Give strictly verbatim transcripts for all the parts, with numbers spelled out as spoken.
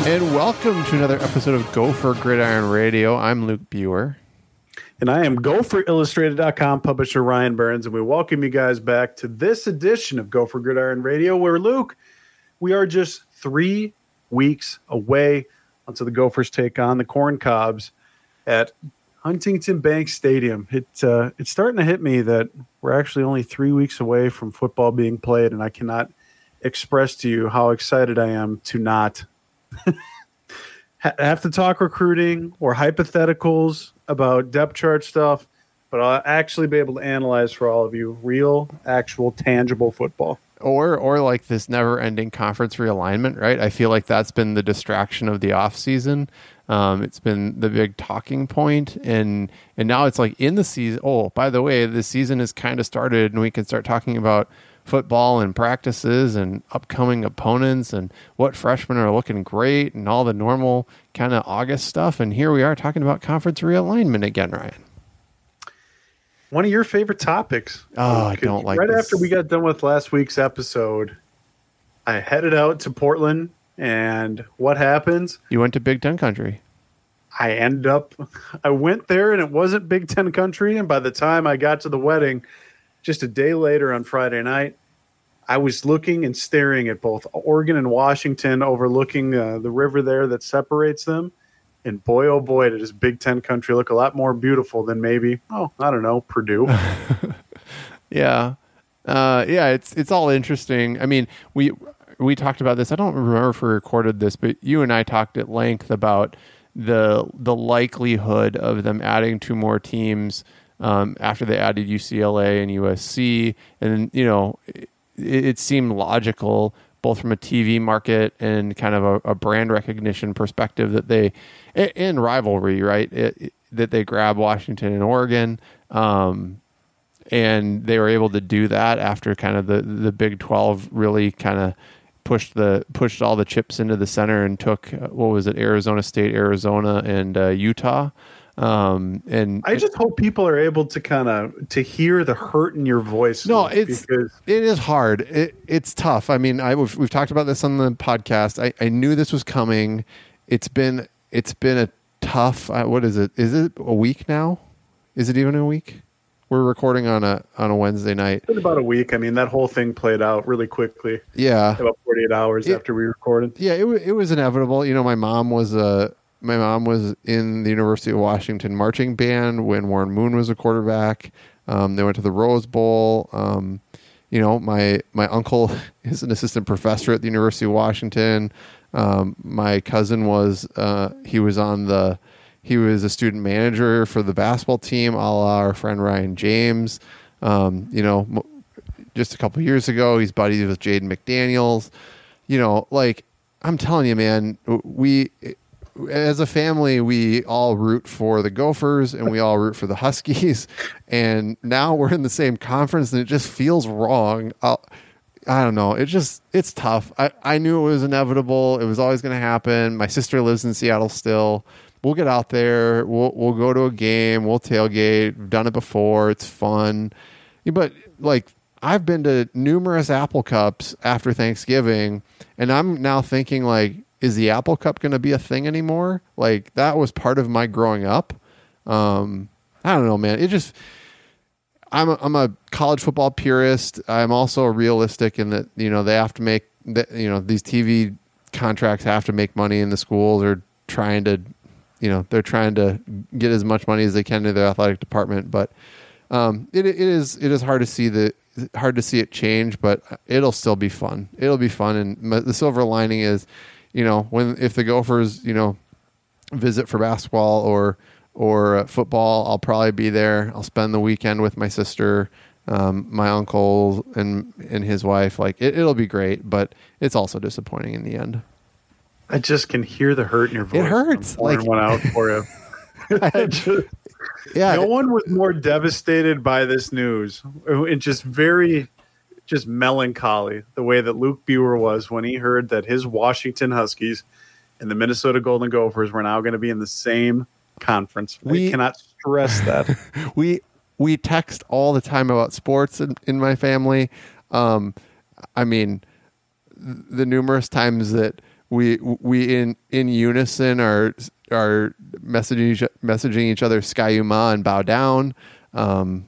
And welcome to another episode of Gopher Gridiron Radio. I'm Luke Buer. And I am Gopher Illustrated dot com publisher Ryan Burns, and we welcome you guys back to this edition of Gopher Gridiron Radio, where, Luke, we are just three weeks away until the Gophers take on the Corn Cobs at Huntington Bank Stadium. It, uh, it's starting to hit me that we're actually only three weeks away from football being played, and I cannot express to you how excited I am to not have to talk recruiting or hypotheticals about depth chart stuff, but I'll actually be able to analyze for all of you real, actual, tangible football. Or or like this never-ending conference realignment, right? I feel like that's been the distraction of the offseason. Um, it's been the big talking point, and and now it's like in the season. Oh, by the way, the season has kind of started, and we can start talking about football and practices and upcoming opponents and what freshmen are looking great and all the normal kind of August stuff. And here we are talking about conference realignment again, Ryan. One of your favorite topics. Oh, I don't like Right this. after we got done with last week's episode, I headed out to Portland, and what happens? You went to Big Ten country. I ended up, I went there and it wasn't Big Ten country. And by the time I got to the wedding, just a day later on Friday night, I was looking and staring at both Oregon and Washington, overlooking uh, the river there that separates them. And boy, oh boy, does Big Ten country look a lot more beautiful than maybe, oh, I don't know, Purdue. yeah. Uh, yeah, it's it's all interesting. I mean, we we talked about this. I don't remember if we recorded this, but you and I talked at length about the the likelihood of them adding two more teams um, after they added U C L A and U S C. And, you know, it, it seemed logical, both from a T V market and kind of a, a brand recognition perspective, that they, and rivalry, right, it, it, that they grab Washington and Oregon. Um, and they were able to do that after kind of the, the Big twelve really kind of pushed the pushed all the chips into the center and took, uh, what was it, Arizona State, Arizona, and uh, Utah. Um, and I just hope people are able to kind of to hear the hurt in your voice. No, it's because it is hard. It, it's tough. I mean, I we've, we've talked about this on the podcast. I, I knew this was coming. It's been it's been a tough. Uh, what is it? Is it a week now? Is it even a week? We're recording on a on a Wednesday night. It's been about a week. I mean, that whole thing played out really quickly. Yeah, about forty-eight hours it, after we recorded. Yeah, it it was inevitable. You know, my mom was a. My mom was in the University of Washington marching band when Warren Moon was a quarterback. Um, they went to the Rose Bowl. Um, you know, my my uncle is an assistant professor at the University of Washington. Um, my cousin was uh, he was on the he was a student manager for the basketball team, a la our friend Ryan James. Um, you know, just a couple years ago, he's buddies with Jaden McDaniels. You know, like I'm telling you, man, we. As a family, we all root for the Gophers and we all root for the Huskies. And now we're in the same conference and it just feels wrong. I'll, I don't know. It just, it's tough. I, I knew it was inevitable. It was always going to happen. My sister lives in Seattle still. We'll get out there. We'll, we'll go to a game. We'll tailgate. We've done it before. It's fun. But like, I've been to numerous Apple Cups after Thanksgiving, and I'm now thinking like, is the Apple Cup going to be a thing anymore? Like, that was part of my growing up. Um, I don't know, man. It just, I'm a, I'm a college football purist. I'm also realistic in that, you know, they have to make, the, you know, these T V contracts have to make money, and the schools are trying to, you know, they're trying to get as much money as they can to their athletic department. But um, it it is it is hard to see the hard to see it change, but it'll still be fun. It'll be fun, and the silver lining is, you know, when if the Gophers, you know, visit for basketball or or uh, football, I'll probably be there. I'll spend the weekend with my sister, um, my uncle, and and his wife. Like it, it'll be great, but it's also disappointing in the end. I just can hear the hurt in your voice. It hurts. I'm pouring like one out for you. I just, yeah. No one was more devastated by this news. It's just very, just melancholy the way that Luke Buer was when he heard that his Washington Huskies and the Minnesota Golden Gophers were now going to be in the same conference. We I cannot stress that. we we text all the time about sports in, in my family. Um, I mean, the numerous times that we we in in unison are are messaging each, messaging each other Skyuma and bow down. Um,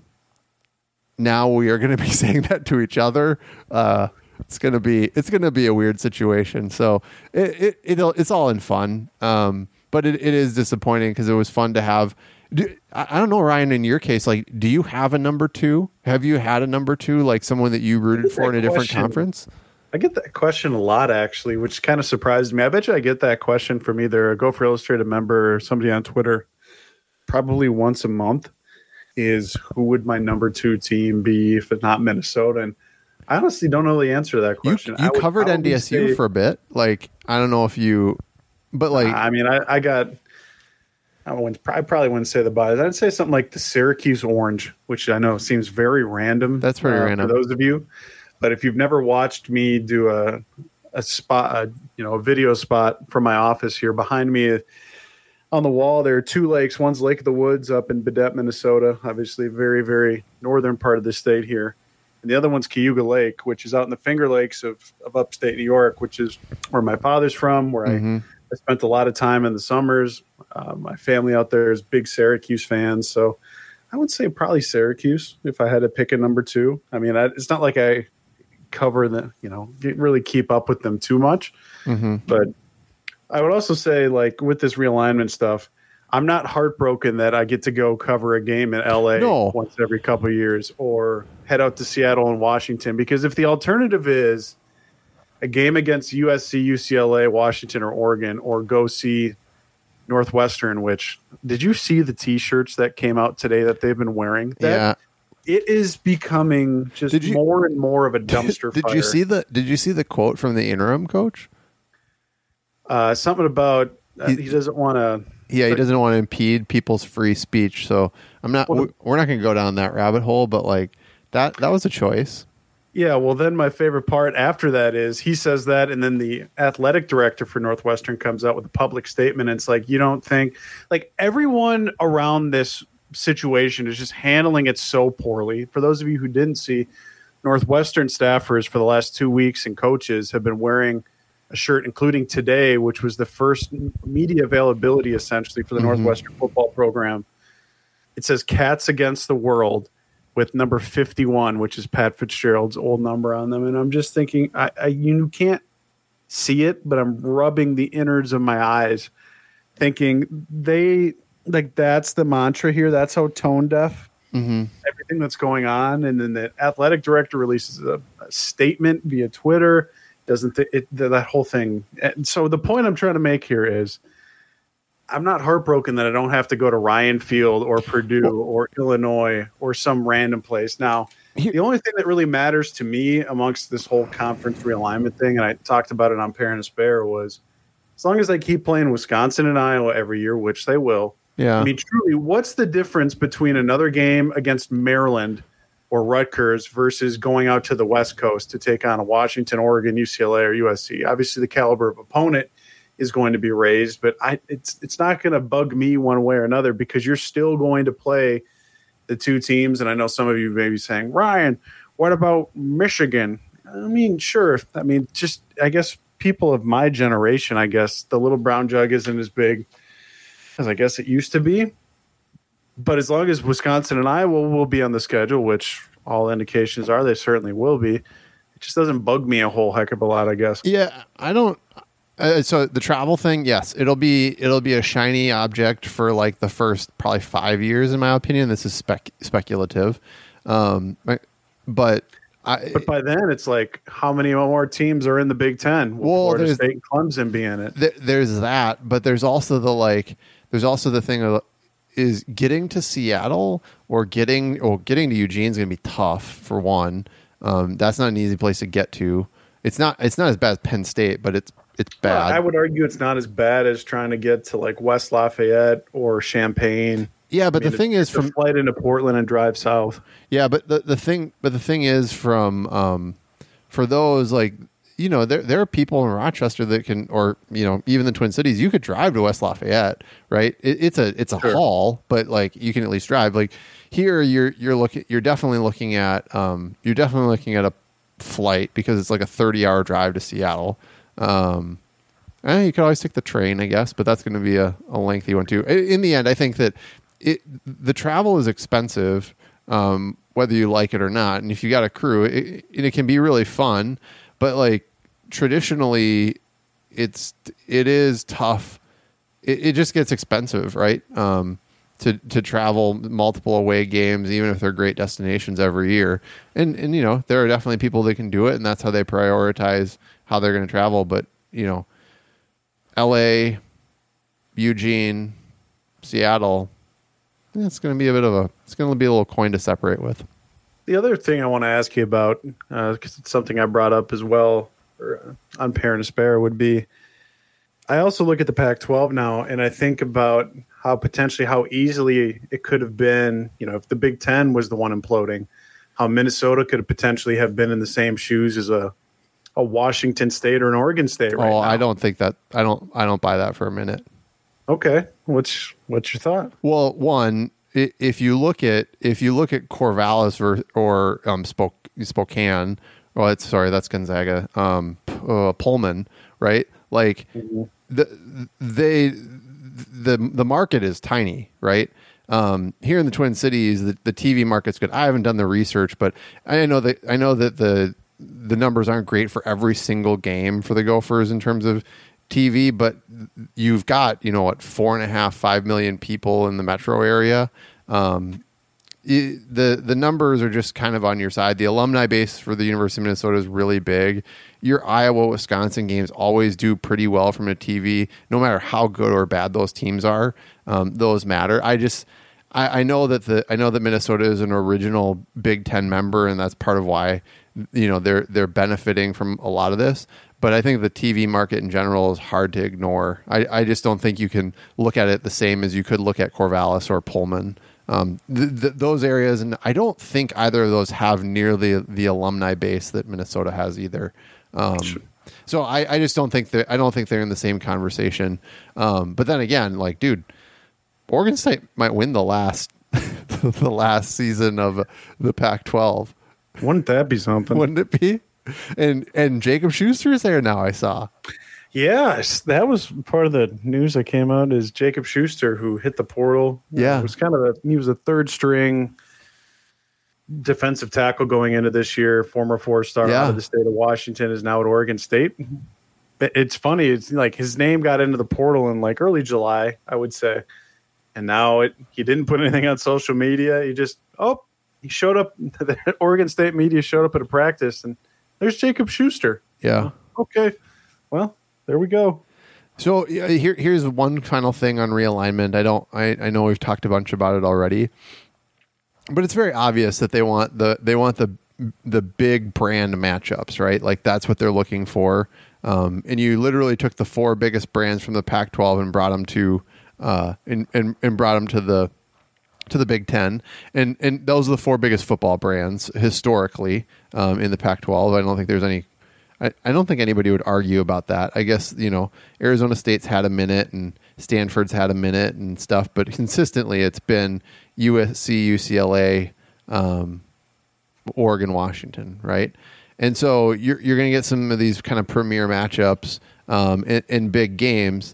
now we are going to be saying that to each other. Uh, it's going to be it's going to be a weird situation. So it, it it'll, it's all in fun, um, but it, it is disappointing because it was fun to have. Do, I, I don't know, Ryan. In your case, like, do you have a number two? Have you had a number two, like someone that you rooted for in a different question. conference? I get that question a lot, actually, which kind of surprised me. I bet you I get that question from either a Gopher Illustrated member or somebody on Twitter probably once a month, is who would my number two team be if it's not Minnesota? And I honestly don't know the answer to that question. You, you covered N D S U say, for a bit. Like, I don't know if you, but like, I mean, I, I got, I, wouldn't, I probably wouldn't say the bias. I'd say something like the Syracuse Orange, which I know seems very random. That's pretty uh, random for those of you. But if you've never watched me do a a spot, a, you know, a video spot from my office here behind me on the wall, there are two lakes. One's Lake of the Woods up in Baudette, Minnesota, obviously very, very northern part of the state here. And the other one's Cayuga Lake, which is out in the Finger Lakes of, of upstate New York, which is where my father's from, where mm-hmm. I, I spent a lot of time in the summers. Uh, my family out there is big Syracuse fans. So I would say probably Syracuse if I had to pick a number two. I mean, I, it's not like I cover the, you know, really keep up with them too much. Mm-hmm. But I would also say, like, with this realignment stuff, I'm not heartbroken that I get to go cover a game in L A no. once every couple of years or head out to Seattle and Washington, because if the alternative is a game against U S C, U C L A, Washington, or Oregon, or go see Northwestern, which, did you see the T-shirts that came out today that they've been wearing? That, yeah. It is becoming just you, more and more of a dumpster did fire. you see the Did you see the quote from the interim coach? Uh, something about uh, he, he doesn't want to. Yeah, he doesn't want to impede people's free speech. So I'm not. Well, we're not going to go down that rabbit hole. But like that, that was a choice. Yeah. Well, then my favorite part after that is he says that, and then the athletic director for Northwestern comes out with a public statement. And it's like, you don't think, like, everyone around this situation is just handling it so poorly. For those of you who didn't see, Northwestern staffers for the last two weeks and coaches have been wearing a shirt, including today, which was the first media availability essentially for the mm-hmm. Northwestern football program. It says "Cats Against the World" with number fifty-one, which is Pat Fitzgerald's old number on them. And I'm just thinking, I, I you can't see it, but I'm rubbing the innards of my eyes thinking they – like, that's the mantra here. That's how tone deaf mm-hmm. everything that's going on. And then the athletic director releases a, a statement via Twitter. Doesn't th- it, that whole thing. And so the point I'm trying to make here is I'm not heartbroken that I don't have to go to Ryan Field or Purdue well, or Illinois or some random place. Now, the only thing that really matters to me amongst this whole conference realignment thing, and I talked about it on Parent and Spare, was as long as they keep playing Wisconsin and Iowa every year, which they will. Yeah. I mean, truly, what's the difference between another game against Maryland or Rutgers versus going out to the West Coast to take on a Washington, Oregon, U C L A, or U S C? Obviously, the caliber of opponent is going to be raised, but I, it's it's not going to bug me one way or another because you're still going to play the two teams. And I know some of you may be saying, Ryan, what about Michigan? I mean, sure. I mean, just I guess people of my generation, I guess the little brown jug isn't as big as I guess it used to be. But as long as Wisconsin and Iowa will be on the schedule, which all indications are they certainly will be, it just doesn't bug me a whole heck of a lot, I guess. Yeah, I don't. Uh, so the travel thing, yes, it'll be it'll be a shiny object for like the first probably five years, in my opinion. This is spec- speculative, um, but. I, but by then, it's like how many more teams are in the Big Ten? Will well, Florida State and Clemson be in it? Th- there's that, but there's also the like. There's also the thing of is getting to Seattle or getting or getting to Eugene is going to be tough for one. Um, that's not an easy place to get to. It's not. It's not as bad as Penn State, but it's it's bad. Well, I would argue it's not as bad as trying to get to like West Lafayette or Champaign. Yeah, but I mean, the thing is, from flight into Portland and drive south. Yeah, but the, the thing, but the thing is, from um, for those like you know, there there are people in Rochester that can, or you know, even the Twin Cities, you could drive to West Lafayette, right? It, it's a it's a sure. haul, but like you can at least drive. Like here, you're you're looking, you're definitely looking at um, you're definitely looking at a flight because it's like a thirty hour drive to Seattle. Um, Eh, you could always take the train, I guess, but that's going to be a, a lengthy one too. In the end, I think that it the travel is expensive, um, whether you like it or not. And if you got a crew, it, it can be really fun. But like traditionally, it's it is tough. It, it just gets expensive, right? Um, to to travel multiple away games, even if they're great destinations every year. And and you know there are definitely people that can do it, and that's how they prioritize how they're going to travel. But you know. L A, Eugene, Seattle. It's going to be a bit of a. It's going to be a little coin to separate with. The other thing I want to ask you about, because uh, it's something I brought up as well or, uh, on Pair and Spare, would be. I also look at the Pac twelve now, and I think about how potentially how easily it could have been. You know, if the Big Ten was the one imploding, how Minnesota could have potentially have been in the same shoes as a. a Washington State or an Oregon State right oh, now. I don't think that I don't I don't buy that for a minute. Okay. What's what's your thought? Well, one, if you look at if you look at Corvallis or, or um Spoke, Spokane, well it's sorry, that's Gonzaga, um uh, Pullman, right? Like mm-hmm. the they the the market is tiny, right? Um, here in the Twin Cities, the, the T V market's good. I haven't done the research, but I know that I know that the the numbers aren't great for every single game for the Gophers in terms of T V, but you've got, you know, what, four and a half, five million people in the metro area. Um, it, the, the numbers are just kind of on your side. The alumni base for the University of Minnesota is really big. Your Iowa, Wisconsin games always do pretty well from a T V, no matter how good or bad those teams are. Um, those matter. I just, I, I know that the, I know that Minnesota is an original Big Ten member, and that's part of why, you know, they're they're benefiting from a lot of this. But I think the T V market in general is hard to ignore. I, I just don't think you can look at it the same as you could look at Corvallis or Pullman. Um, th- th- those areas, and I don't think either of those have nearly the alumni base that Minnesota has either. Um, sure. So I, I just don't think that I don't think they're in the same conversation. Um, but then again, like, dude, Oregon State might win the last the last season of the Pac twelve. Wouldn't that be something? Wouldn't it be? And and Jacob Schuster is there now, I saw. Yes, that was part of the news that came out is Jacob Schuster, who hit the portal. Yeah. It was kind of a, he was a third string defensive tackle going into this year, former four-star yeah. out of the state of Washington, is now at Oregon State. It's funny. It's like his name got into the portal in like early July, I would say. And now it, he didn't put anything on social media. He just, oh, he showed up. The Oregon State media showed up at a practice, and there's Jacob Schuster. Yeah. Okay. Well, there we go. So uh, here, here's one final thing on realignment. I don't. I, I know we've talked a bunch about it already, but it's very obvious that they want the they want the the big brand matchups, right? Like that's what they're looking for. Um, and you literally took the four biggest brands from the Pac twelve and brought them to uh, and, and and brought them to the to the Big Ten, and and those are the four biggest football brands historically um, in the Pac twelve. I don't think there's any. I, I don't think anybody would argue about that. I guess, you know, Arizona State's had a minute and Stanford's had a minute and stuff, but consistently it's been U S C, U C L A, um, Oregon, Washington, right? And so you're you're going to get some of these kind of premier matchups um, in, in big games.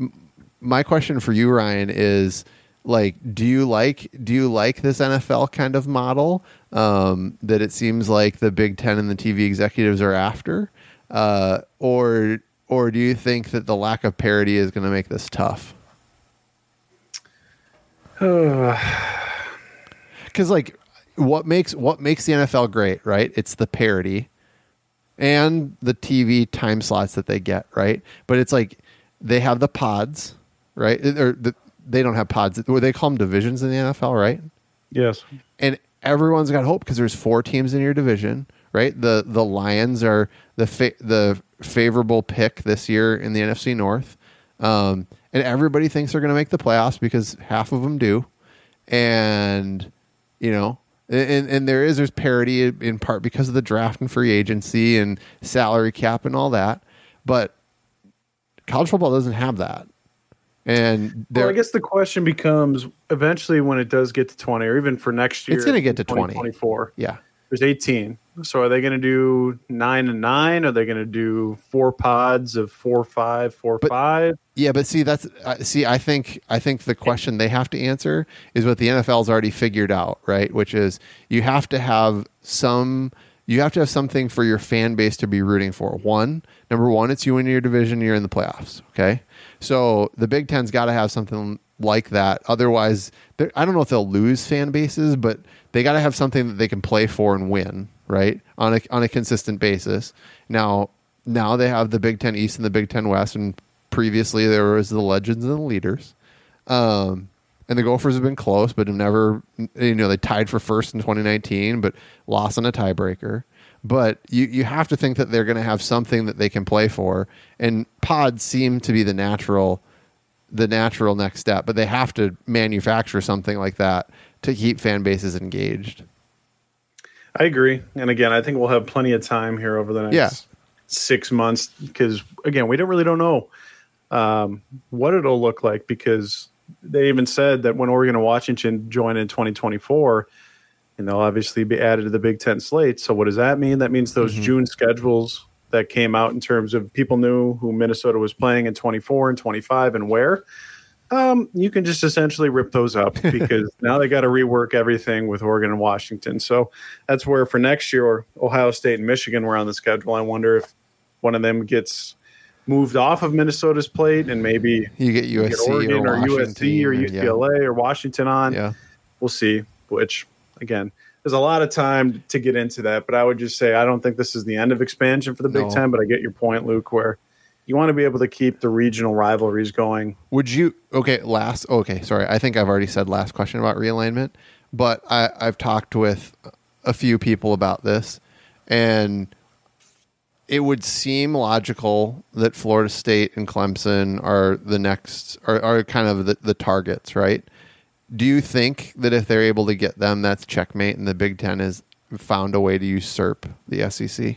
My question for you, Ryan, is like, do you like do you like this N F L kind of model um, that it seems like the Big Ten and the T V executives are after, uh, or or do you think that the lack of parity is going to make this tough? Because like, what makes what makes the N F L great, right? It's the parity and the T V time slots that they get, right? But it's like they have the pods, right? Or the They don't have pods. They call them divisions in the N F L, right? Yes. And everyone's got hope because there's four teams in your division, right? The the Lions are the fa- the favorable pick this year in the N F C North, um, and everybody thinks they're going to make the playoffs because half of them do, and you know, and and there is there's parity in part because of the draft and free agency and salary cap and all that, but college football doesn't have that. And well, I guess the question becomes eventually when it does get to twenty, or even for next year, it's going to get to twenty twenty-four. Yeah, there's eighteen. So are they going to do nine and nine? Are they going to do four pods of four, five, four, But- five? Yeah, but see, that's uh, see. I think I think the question they have to answer is what the N F L's already figured out, right? Which is you have to have some, you have to have something for your fan base to be rooting for. One, number one, it's you in your division. You're in the playoffs. Okay, so the Big Ten's got to have something like that. Otherwise, they're- I don't know if they'll lose fan bases, but they got to have something that they can play for and win, right? On a on a consistent basis. Now, now they have the Big Ten East and the Big Ten West, and previously there was the legends and the leaders. Um, and the Gophers have been close, but have never, you know, they tied for first in twenty nineteen, but lost on a tiebreaker. But you, you have to think that they're going to have something that they can play for. And pods seem to be the natural, the natural next step, but they have to manufacture something like that to keep fan bases engaged. I agree. And again, I think we'll have plenty of time here over the next Yeah. six months because, again, we don't really don't know um, what it'll look like because they even said that when Oregon and Washington join in twenty twenty-four, and they'll obviously be added to the Big Ten slate. So what does that mean? That means those Mhm. June schedules that came out in terms of people knew who Minnesota was playing in twenty-four and twenty-five and where. Um, you can just essentially rip those up because now they got to rework everything with Oregon and Washington. So that's where for next year, Ohio State and Michigan were on the schedule. I wonder if one of them gets moved off of Minnesota's plate and maybe You get U you S get C Oregon or, or, U S C or Washington, U C L A or Washington on. Yeah. We'll see, which again, there's a lot of time to get into that, but I would just say I don't think this is the end of expansion for the Big No. Ten, but I get your point, Luke, where you want to be able to keep the regional rivalries going. Would you okay last okay sorry I think I've already said last question about realignment, but I, I've talked with a few people about this, and it would seem logical that Florida State and Clemson are the next are, are kind of the, the targets, right? Do you think that if they're able to get them, that's checkmate, and the Big Ten has found a way to usurp the S E C?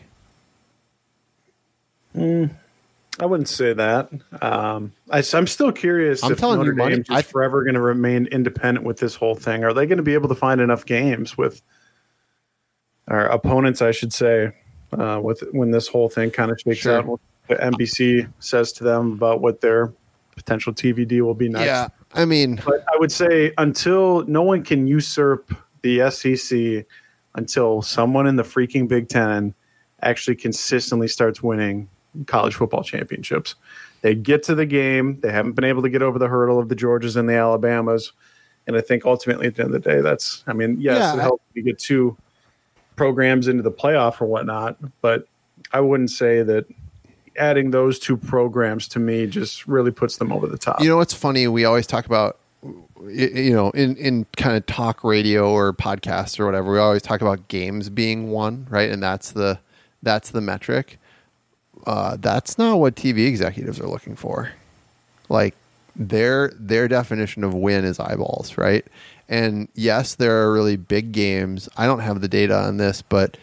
I wouldn't say that. Um, I, am still curious I'm if telling Notre you, money- Dame's just I- forever going to remain independent with this whole thing. Are they going to be able to find enough games with our opponents, I should say, uh, with when this whole thing kind of shakes Sure. out? What the N B C says to them about what their potential T V deal will be next. Yeah, I mean, But I would say until no one can usurp the S E C until someone in the freaking Big Ten actually consistently starts winning college football championships. They get to the game. They haven't been able to get over the hurdle of the Georgias and the Alabamas. And I think ultimately at the end of the day, that's, I mean, yes, Yeah, it I- helps you get two programs into the playoff or whatnot, but I wouldn't say that adding those two programs to me just really puts them over the top. you know what's funny? We always talk about, y- you know, in, in kind of talk radio or podcasts or whatever, we always talk about games being won, right? And that's the that's the metric. Uh, that's not what T V executives are looking for. Like their their definition of win is eyeballs, right? And yes, there are really big games. I don't have the data on this, but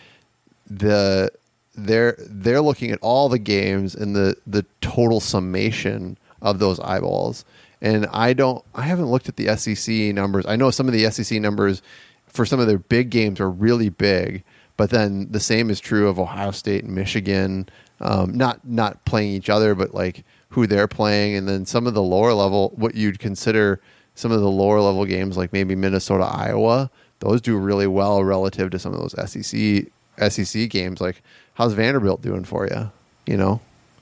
the they're they're looking at all the games and the the total summation of those eyeballs. And I don't I haven't looked at the S E C numbers. I know some of the S E C numbers for some of their big games are really big, but then the same is true of Ohio State and Michigan. Um, not not playing each other, but like who they're playing, and then some of the lower level, what you'd consider some of the lower level games, like maybe Minnesota, Iowa. Those do really well relative to some of those S E C S E C games. Like, how's Vanderbilt doing for you? You know,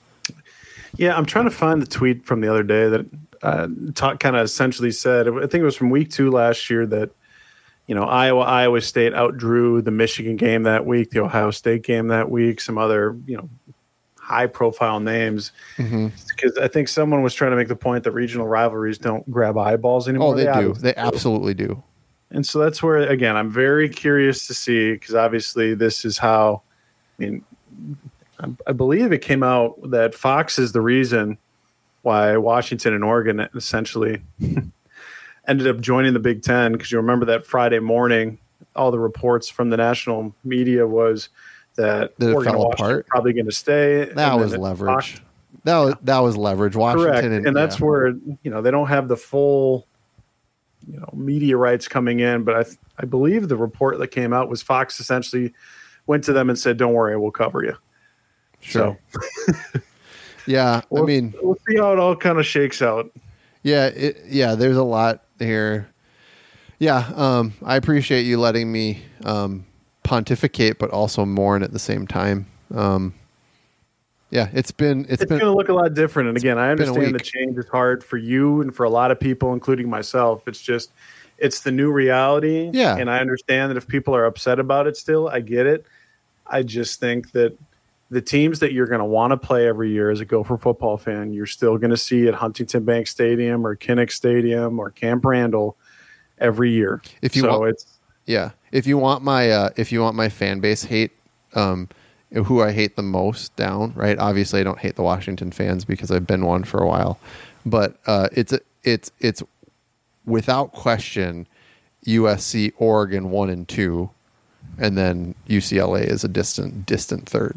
Yeah, I'm trying to find the tweet from the other day that uh, talk, kind of essentially said, I think it was from week two last year that, you know, Iowa, Iowa State outdrew the Michigan game that week, the Ohio State game that week, some other, you know, high profile names. mm-hmm. Because I think someone was trying to make the point that regional rivalries don't grab eyeballs anymore. Oh, they do. obviously They absolutely do. And so that's where, again, I'm very curious to see, because obviously this is how, I mean, I, I believe it came out that Fox is the reason why Washington and Oregon essentially ended up joining the Big Ten, because you remember that Friday morning, all the reports from the national media was that That it Oregon fell and Washington apart? were probably going to stay. That and was then it- leverage. Fox- That was that was leverage. Washington Correct, and, and that's yeah. where, you know, they don't have the full, you know, media rights coming in. But I, th- I believe the report that came out was Fox essentially went to them and said, "Don't worry, we'll cover you." Sure. So, yeah, we'll, I mean, we'll see how it all kind of shakes out. Yeah, it, yeah. There's a lot here. Yeah, um, I appreciate you letting me um, pontificate, but also mourn at the same time. Um, yeah, it's been it's, it's been going to look a lot different. And again, I understand the week. change is hard for you and for a lot of people, including myself. It's just it's the new reality. Yeah, and I understand that if people are upset about it, still, I get it. I just think that the teams that you're going to want to play every year as a Gopher football fan, you're still going to see at Huntington Bank Stadium or Kinnick Stadium or Camp Randall every year. If you so want, it's yeah, if you want my uh, if you want my fan base hate, um, who I hate the most down, right? Obviously, I don't hate the Washington fans because I've been one for a while, but uh, it's it's it's without question U S C, Oregon one and two, and then U C L A is a distant distant third.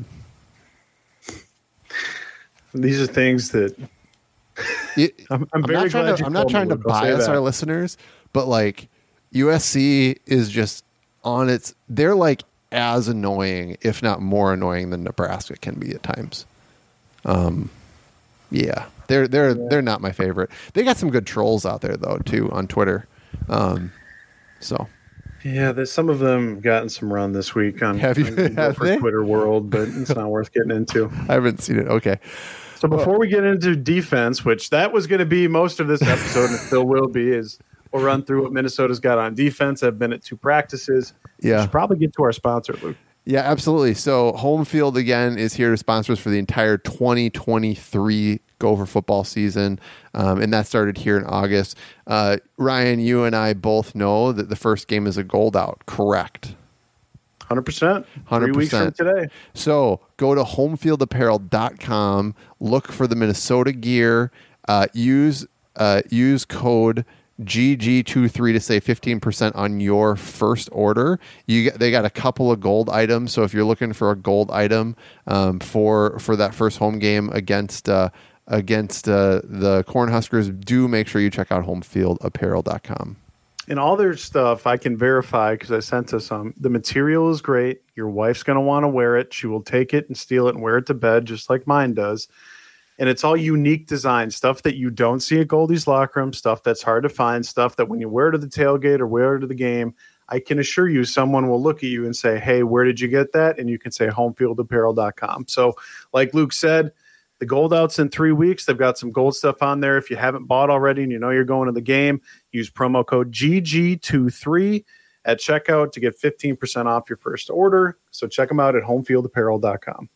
These are things that it, I'm, I'm I'm very not trying glad to, you I'm not trying to me, Luke, bias our listeners, but like U S C is just on its, they're like as annoying, if not more annoying than Nebraska can be at times. Um, yeah, they're, they're, yeah. they're not my favorite. They got some good trolls out there though, too, on Twitter. Um, so. Yeah, there's some of them gotten some run this week on, have you, on have for Twitter world, but it's not worth getting into. I haven't seen it. Okay. So before we get into defense, which that was going to be most of this episode and still will be, is we'll run through what Minnesota's got on defense. I've been at two practices. Yeah. We should probably get to our sponsor, Luke. Yeah, absolutely. So Home Field, again, is here to sponsor us for the entire twenty twenty-three Gopher football season, um, and that started here in August. Uh, Ryan, you and I both know that the first game is a gold out, correct? one hundred percent. one hundred percent. Three weeks from today. So go to home field apparel dot com, look for the Minnesota gear, uh, use uh, use code G G twenty-three to save fifteen percent on your first order. You get, they got a couple of gold items, so if you're looking for a gold item um, for for that first home game against uh, against uh, the Cornhuskers, do make sure you check out home field apparel dot com. And all their stuff I can verify because I sent us some. The material is great. Your wife's going to want to wear it. She will take it and steal it and wear it to bed just like mine does. And it's all unique design, stuff that you don't see at Goldie's Locker Room, stuff that's hard to find, stuff that when you wear to the tailgate or wear to the game, I can assure you someone will look at you and say, hey, where did you get that? And you can say home field apparel dot com. So like Luke said, the gold out's in three weeks. They've got some gold stuff on there. If you haven't bought already and you know you're going to the game, use promo code G G twenty-three at checkout to get fifteen percent off your first order. So check them out at home field apparel dot com.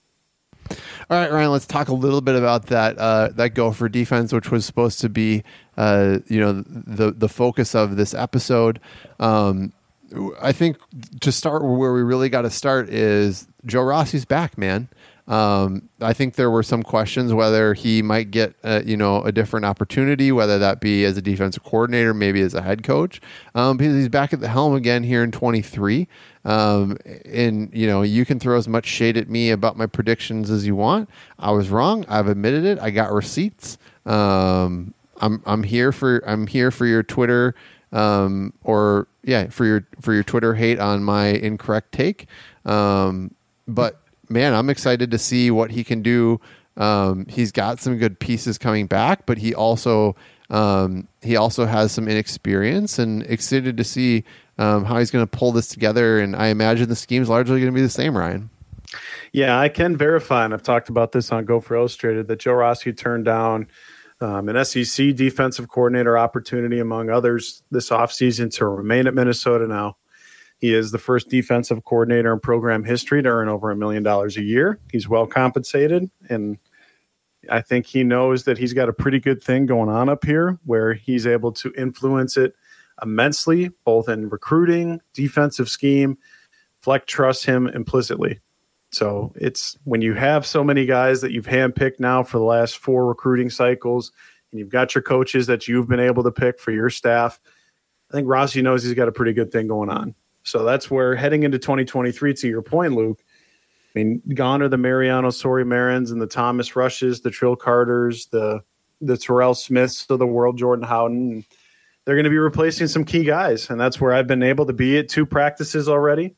All right, Ryan, let's talk a little bit about that uh, that Gopher defense, which was supposed to be, uh, you know, the the focus of this episode. Um, I think to start where we really got to start is Joe Rossi's back, man. Um, I think there were some questions whether he might get, uh, you know, a different opportunity, whether that be as a defensive coordinator, maybe as a head coach, um, because he's back at the helm again here in twenty-three. Um, and, you know, you can throw as much shade at me about my predictions as you want. I was wrong. I've admitted it. I got receipts. Um, I'm, I'm here for, I'm here for your Twitter, um, or yeah, for your, for your Twitter hate on my incorrect take. Um, but man, I'm excited to see what he can do. Um, he's got some good pieces coming back, but he also, um, he also has some inexperience, and excited to see, um, how he's going to pull this together. And I imagine the scheme's largely going to be the same, Ryan. Yeah, I can verify, and I've talked about this on Gopher Illustrated, that Joe Rossi turned down um, an S E C defensive coordinator opportunity, among others, this offseason to remain at Minnesota now. He is the first defensive coordinator in program history to earn over a million dollars a year. He's well compensated, and I think he knows that he's got a pretty good thing going on up here where he's able to influence it immensely, both in recruiting, defensive scheme. Fleck trusts him implicitly. So it's when you have so many guys that you've handpicked now for the last four recruiting cycles, and you've got your coaches that you've been able to pick for your staff, I think Rossi knows he's got a pretty good thing going on. So that's where heading into twenty twenty-three, to your point, Luke, I mean, gone are the Mariano Sori Marins and the Thomas Rushes, the Trill Carters, the the Terrell Smiths of the world, Jordan Howden. And they're going to be replacing some key guys, and that's where I've been able to be at two practices already.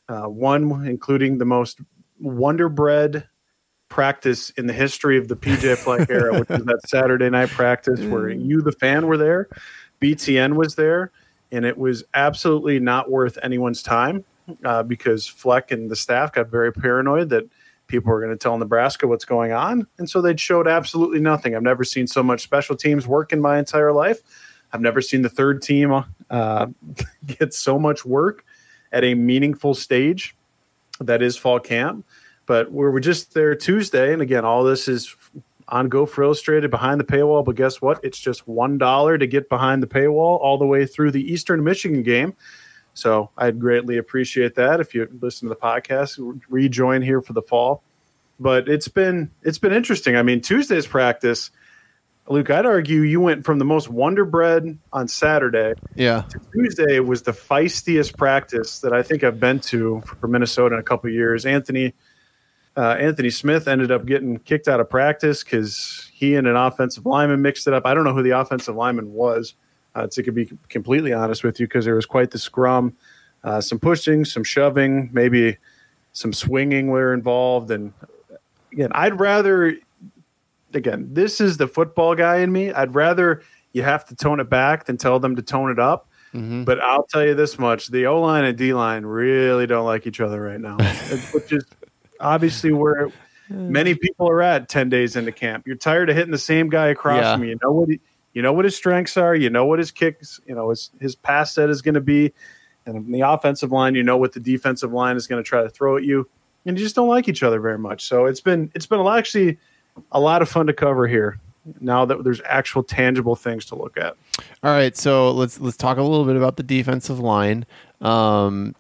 Uh, one, including the most wonder-bred practice in the history of the P J Fleck era, which was that Saturday night practice where you, the fan, were there. B T N was there, and it was absolutely not worth anyone's time uh, because Fleck and the staff got very paranoid that people were going to tell Nebraska what's going on, and so they showed absolutely nothing. I've never seen so much special teams work in my entire life. I've never seen the third team uh, get so much work at a meaningful stage that is fall camp. But we were just there Tuesday, and again, all this is on Gopher Illustrated behind the paywall. But guess what? It's just one dollar to get behind the paywall all the way through the Eastern Michigan game. So I'd greatly appreciate that if you listen to the podcast, rejoin here for the fall. But it's been it's been interesting. I mean, Tuesday's practice, Luke, I'd argue you went from the most wonder-bred on Saturday yeah. to Tuesday was the feistiest practice that I think I've been to for Minnesota in a couple of years. Anthony uh, Anthony Smith ended up getting kicked out of practice because he and an offensive lineman mixed it up. I don't know who the offensive lineman was, uh, to be completely honest with you, because there was quite the scrum. Uh, some pushing, some shoving, maybe some swinging were involved. And, again, I'd rather – again, this is the football guy in me. I'd rather you have to tone it back than tell them to tone it up. Mm-hmm. But I'll tell you this much. The O-line and D-line really don't like each other right now, which is obviously where many people are at ten days into camp. You're tired of hitting the same guy across yeah. from you. You know what he, you know what his strengths are. You know what his kicks, you know, his, his pass set is going to be. And in the offensive line, you know what the defensive line is going to try to throw at you. And you just don't like each other very much. So it's been it's been a lot, actually a lot of fun to cover here now that there's actual tangible things to look at. All right, so let's let's talk a little bit about the defensive line. Um,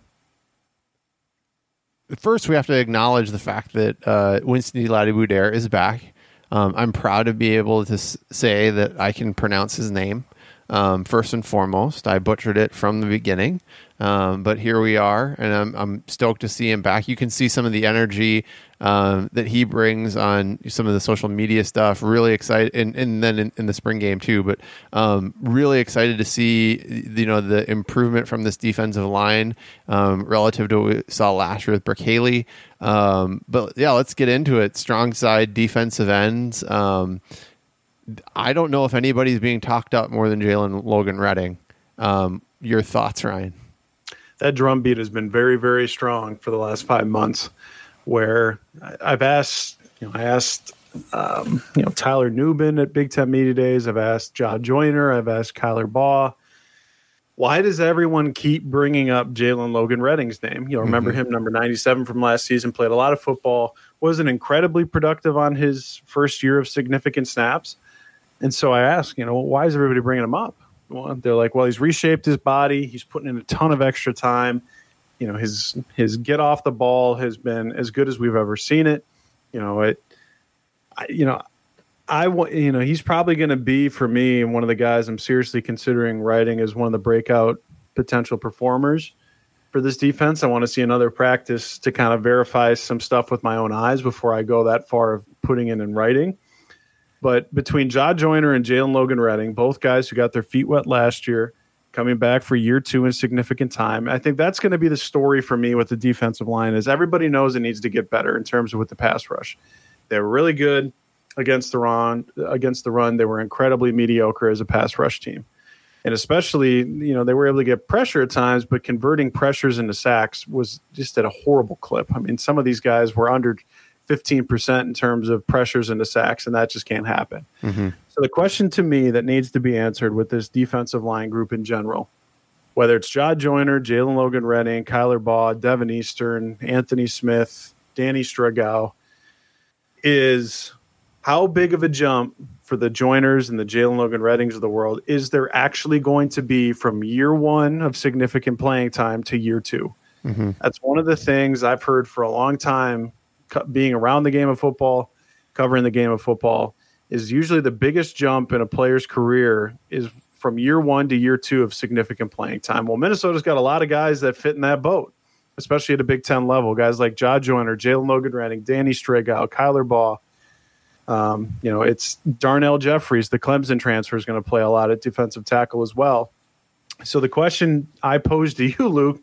first, we have to acknowledge the fact that uh, Winston Ladibudere is back. Um, I'm proud to be able to s- say that I can pronounce his name. Um, first and foremost, I butchered it from the beginning, um, but here we are, and I'm, I'm stoked to see him back. You can see some of the energy um, that he brings on some of the social media stuff. Really excited, and, and then in, in the spring game too. But um, really excited to see you know the improvement from this defensive line um, relative to what we saw last year with Brooke Haley. Um, but yeah, let's get into it. Strong side defensive ends. Um, I don't know if anybody's being talked up more than Jalen Logan Redding. Um, your thoughts, Ryan? That drumbeat has been very, very strong for the last five months. Where I've asked, you know, I asked, um, you know, Tyler Nubin at Big Ten Media Days. I've asked John Joyner. I've asked Kyler Baugh. Why does everyone keep bringing up Jalen Logan Redding's name? You know, remember mm-hmm. him, number ninety-seven from last season, played a lot of football, wasn't incredibly productive on his first year of significant snaps. And so I asked, you know, why is everybody bringing him up? Well, they're like, well, he's reshaped his body. He's putting in a ton of extra time. You know, his his get off the ball has been as good as we've ever seen it. You know, it. I, you know, I want. You know, he's probably going to be for me one of the guys I'm seriously considering writing as one of the breakout potential performers for this defense. I want to see another practice to kind of verify some stuff with my own eyes before I go that far of putting it in writing. But between John Joyner and Jalen Logan Redding, both guys who got their feet wet last year, coming back for year two in significant time, I think that's going to be the story for me with the defensive line is everybody knows it needs to get better in terms of with the pass rush. They were really good against the run. Against the run, they were incredibly mediocre as a pass rush team. And especially, you know, they were able to get pressure at times, but converting pressures into sacks was just at a horrible clip. I mean, some of these guys were under fifteen percent in terms of pressures into sacks, and that just can't happen. Mm-hmm. So the question to me that needs to be answered with this defensive line group in general, whether it's John Joyner, Jalen Logan Redding, Kyler Baugh, Devin Eastern, Anthony Smith, Danny Strigau, is how big of a jump for the Joyners and the Jalen Logan Reddings of the world is there actually going to be from year one of significant playing time to year two? Mm-hmm. That's one of the things I've heard for a long time, being around the game of football, covering the game of football, is usually the biggest jump in a player's career is from year one to year two of significant playing time. Well, Minnesota's got a lot of guys that fit in that boat, especially at a Big Ten level. Guys like John Joyner, Jalen Logan Redding, Danny Strigau, Kyler Baugh. Um, you know, it's Darnell Jeffries, the Clemson transfer, is going to play a lot at defensive tackle as well. So the question I pose to you, Luke,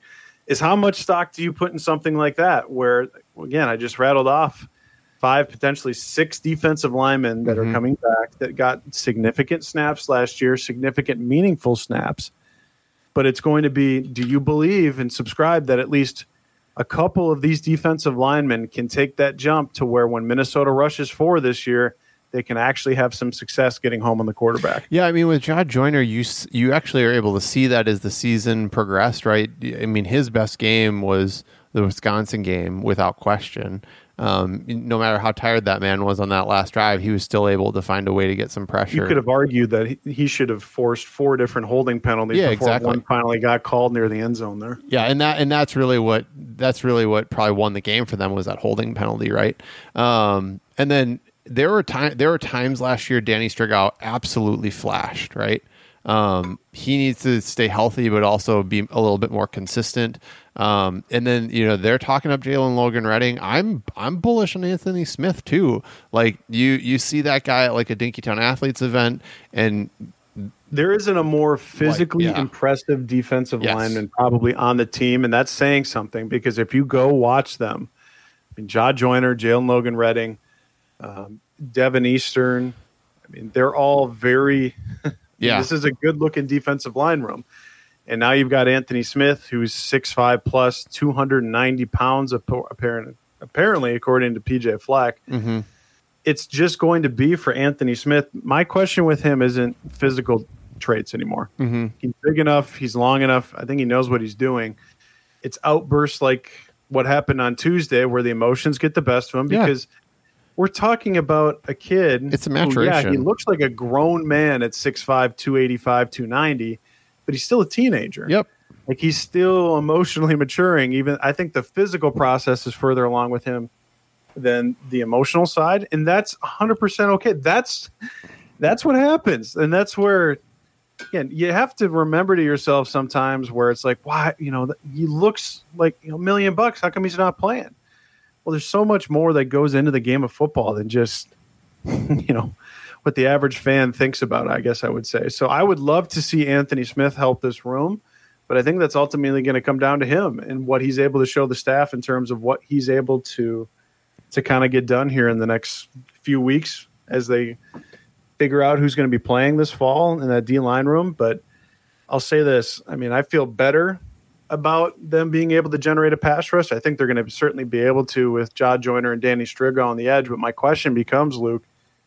is how much stock do you put in something like that? Where, again, I just rattled off five, potentially six defensive linemen that mm-hmm. are coming back that got significant snaps last year, significant meaningful snaps. But it's going to be, do you believe and subscribe that at least a couple of these defensive linemen can take that jump to where when Minnesota rushes four this year, they can actually have some success getting home on the quarterback? Yeah, I mean, with Jod Joyner, you you actually are able to see that as the season progressed, right? I mean, his best game was the Wisconsin game, without question. Um, no matter how tired that man was on that last drive, he was still able to find a way to get some pressure. You could have argued that he, he should have forced four different holding penalties yeah, before exactly. one finally got called near the end zone there. Yeah, and that and that's really what that's really what probably won the game for them, was that holding penalty, right? Um, and then there were time there were times last year Danny Strigow absolutely flashed, right? Um, he needs to stay healthy, but also be a little bit more consistent. Um, and then, you know, they're talking up Jalen Logan Redding. I'm, I'm bullish on Anthony Smith too. Like you, you see that guy at like a Dinkytown Athletes event, and there isn't a more physically like, yeah. impressive defensive yes. lineman probably on the team. And that's saying something, because if you go watch them, I mean, Jod Joyner, Jalen Logan Redding, um, Devin Eastern, I mean, they're all very, yeah, this is a good looking defensive line room. And now you've got Anthony Smith, who's six five plus, two hundred ninety pounds, apparently, apparently according to P J Fleck. Mm-hmm. It's just going to be for Anthony Smith. My question with him isn't physical traits anymore. Mm-hmm. He's big enough. He's long enough. I think he knows what he's doing. It's outbursts like what happened on Tuesday, where the emotions get the best of him, because yeah. we're talking about a kid. It's a maturation. Who, yeah, he looks like a grown man at six five, two eighty-five, two ninety. But he's still a teenager. Yep. Like, he's still emotionally maturing. Even I think the physical process is further along with him than the emotional side. And that's one hundred percent okay. That's that's what happens. And that's where, again, you have to remember to yourself sometimes where it's like, why, you know, he looks like, you know, a million bucks. How come he's not playing? Well, there's so much more that goes into the game of football than just, you know, what the average fan thinks about it, I guess I would say. So I would love to see Anthony Smith help this room, but I think that's ultimately going to come down to him and what he's able to show the staff in terms of what he's able to to kind of get done here in the next few weeks as they figure out who's going to be playing this fall in that D-line room. But I'll say this. I mean, I feel better about them being able to generate a pass rush. I think they're going to certainly be able to with Jod Joyner and Danny Strigow on the edge. But my question becomes, Luke,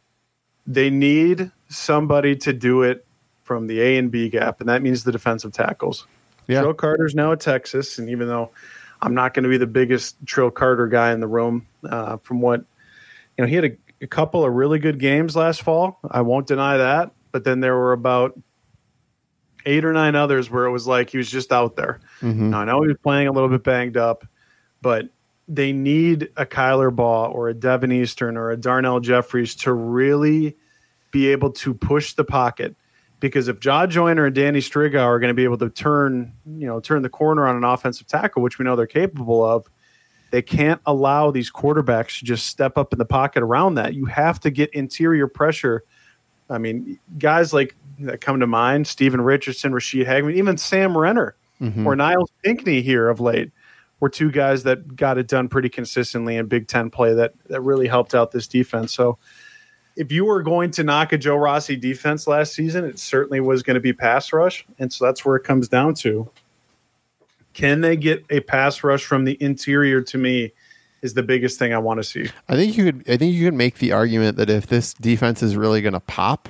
they need somebody to do it from the A and B gap, and that means the defensive tackles. Yeah. Trill Carter's now at Texas, and even though I'm not going to be the biggest Trill Carter guy in the room, uh, from what you know, he had a, a couple of really good games last fall. I won't deny that, but then there were about eight or nine others where it was like he was just out there. Mm-hmm. Now, I know he was playing a little bit banged up, but they need a Kyler Baugh or a Devin Eastern or a Darnell Jeffries to really be able to push the pocket. Because if Jod Joyner and Danny Strigow are going to be able to turn, you know, turn the corner on an offensive tackle, which we know they're capable of, they can't allow these quarterbacks to just step up in the pocket around that. You have to get interior pressure. I mean, guys like that come to mind, Steven Richardson, Rashid Hagman, even Sam Renner mm-hmm. or Niles Pinkney here of late were two guys that got it done pretty consistently in Big Ten play that, that really helped out this defense. So if you were going to knock a Joe Rossi defense last season, it certainly was going to be pass rush. And so that's where it comes down to. Can they get a pass rush from the interior, to me, is the biggest thing I want to see. I think you could I think you could make the argument that if this defense is really going to pop,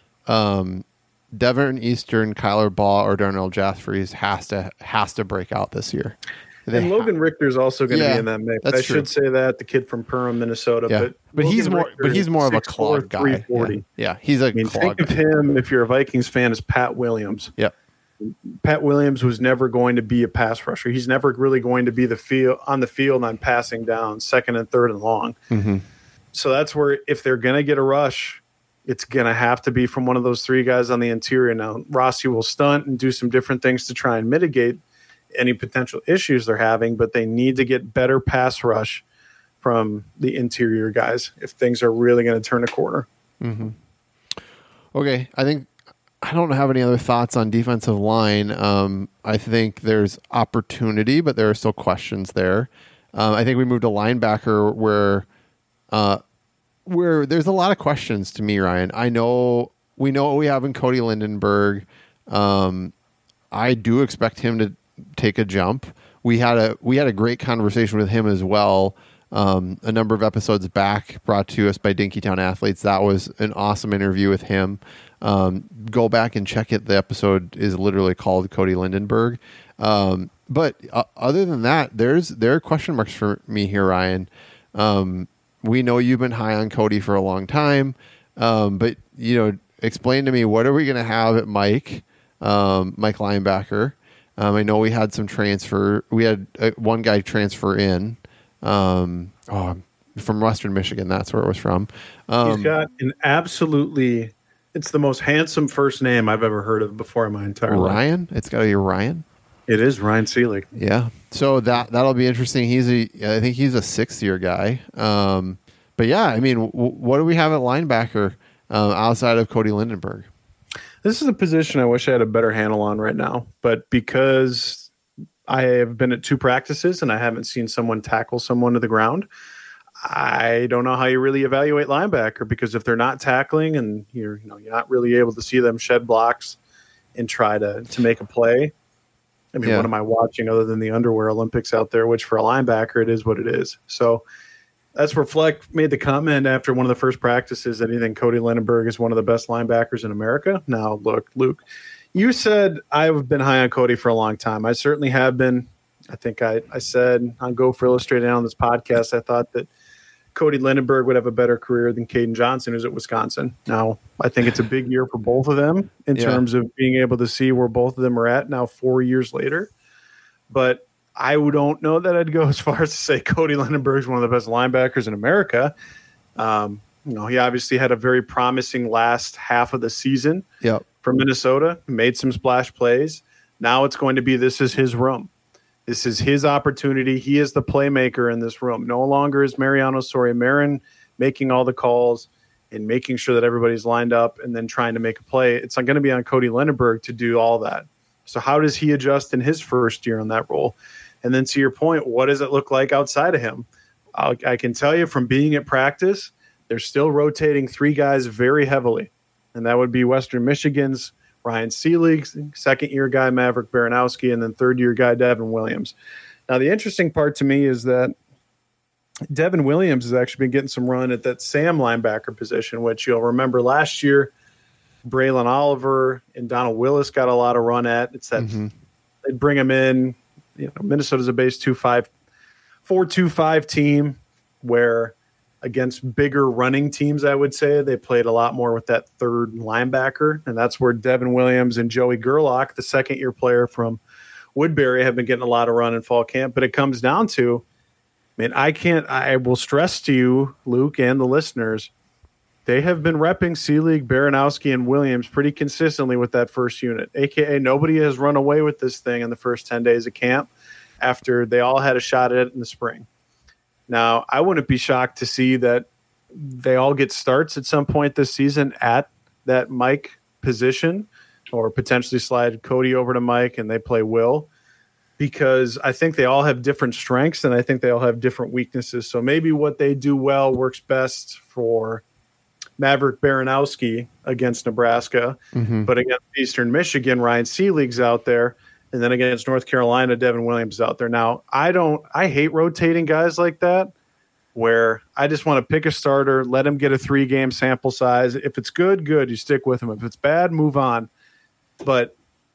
um, Devin Eastern, Kyler Baugh, or Darnell Jeffries has to has to break out this year. They and Logan ha- Richter's also going to yeah, be in that mix. that's I true. should say that, the kid from Perham, Minnesota. Yeah. But, but he's more Richter but he's more of a six four, clog guy. three forty. Yeah. yeah, he's a I mean, clog think guy. of him, if you're a Vikings fan, as Pat Williams. Yeah. Pat Williams was never going to be a pass rusher. He's never really going to be the field on the field on passing down second and third and long. Mm-hmm. So that's where, if they're going to get a rush, it's going to have to be from one of those three guys on the interior. Now, Rossi will stunt and do some different things to try and mitigate any potential issues they're having, but they need to get better pass rush from the interior guys if things are really going to turn a corner. Mm-hmm. Okay, I think I don't have any other thoughts on defensive line. Um, I think there's opportunity, but there are still questions there. Um, I think we moved a linebacker where, uh, where there's a lot of questions to me, Ryan. I know we know what we have in Cody Lindenberg. Um, I do expect him to take a jump. We had a we had a great conversation with him as well. Um, a number of episodes back, brought to us by Dinkytown Athletes. That was an awesome interview with him. Um, go back and check it. The episode is literally called Cody Lindenberg. Um, but uh, other than that, there's there are question marks for me here, Ryan. Um, we know you've been high on Cody for a long time, um, but you know, explain to me, what are we going to have at Mike, um, Mike linebacker? Um, I know we had some transfer. We had uh, one guy transfer in. Um, oh, from Western Michigan. That's where it was from. Um, He's got an absolutely, it's the most handsome first name I've ever heard of before in my entire life. Ryan. It's got to be Ryan. It is Ryan Seelig. Yeah. So that, that'll be interesting. He's a, I think he's a sixth year guy. Um, but yeah, I mean, w- what do we have at linebacker, um, outside of Cody Lindenberg? This is a position I wish I had a better handle on right now, but because I have been at two practices and I haven't seen someone tackle someone to the ground, I don't know how you really evaluate linebacker, because if they're not tackling and you're, you know, you're not really able to see them shed blocks and try to, to make a play. I mean, yeah. What am I watching other than the underwear Olympics out there, which for a linebacker, it is what it is. So that's where Fleck made the comment after one of the first practices that he think Cody Lindenberg is one of the best linebackers in America. Now, look, Luke, you said I've been high on Cody for a long time. I certainly have been. I think I, I said on Go for Illustrated on this podcast, I thought that Cody Lindenberg would have a better career than Caden Johnson, who's at Wisconsin. Now, I think it's a big year for both of them in yeah. terms of being able to see where both of them are at now four years later. But I don't know that I'd go as far as to say Cody Lindenberg is one of the best linebackers in America. Um, you know, he obviously had a very promising last half of the season. Yep. From Minnesota, made some splash plays. Now it's going to be, this is his room. This is his opportunity. He is the playmaker in this room. No longer is Mariano Soria-Marin making all the calls and making sure that everybody's lined up and then trying to make a play. It's not going to be on Cody Lindenberg to do all that. So how does he adjust in his first year in that role? And then to your point, what does it look like outside of him? I'll, I can tell you from being at practice, they're still rotating three guys very heavily. And that would be Western Michigan's Ryan Seelig, second-year guy Maverick Baranowski, and then third-year guy Devin Williams. Now, the interesting part to me is that Devin Williams has actually been getting some run at that Sam linebacker position, which you'll remember last year, Braylon Oliver and Donald Willis got a lot of run at. It's that mm-hmm. they'd bring him in. You know, Minnesota's a base two five, four two five team where – against bigger running teams, I would say, they played a lot more with that third linebacker, and that's where Devin Williams and Joey Gerlach, the second-year player from Woodbury, have been getting a lot of run in fall camp. But it comes down to, I mean, I can't – I will stress to you, Luke, and the listeners, they have been repping Seelig, Baranowski, and Williams pretty consistently with that first unit, a k a nobody has run away with this thing in the first ten days of camp after they all had a shot at it in the spring. Now, I wouldn't be shocked to see that they all get starts at some point this season at that Mike position, or potentially slide Cody over to Mike and they play Will, because I think they all have different strengths and I think they all have different weaknesses. So maybe what they do well works best for Maverick Baranowski against Nebraska, mm-hmm. but against Eastern Michigan, Ryan Seelig's out there. And then against North Carolina, Devin Williams is out there. Now, I don't – I hate rotating guys like that, where I just want to pick a starter, let him get a three-game sample size. If it's good, good, you stick with him. If it's bad, move on. But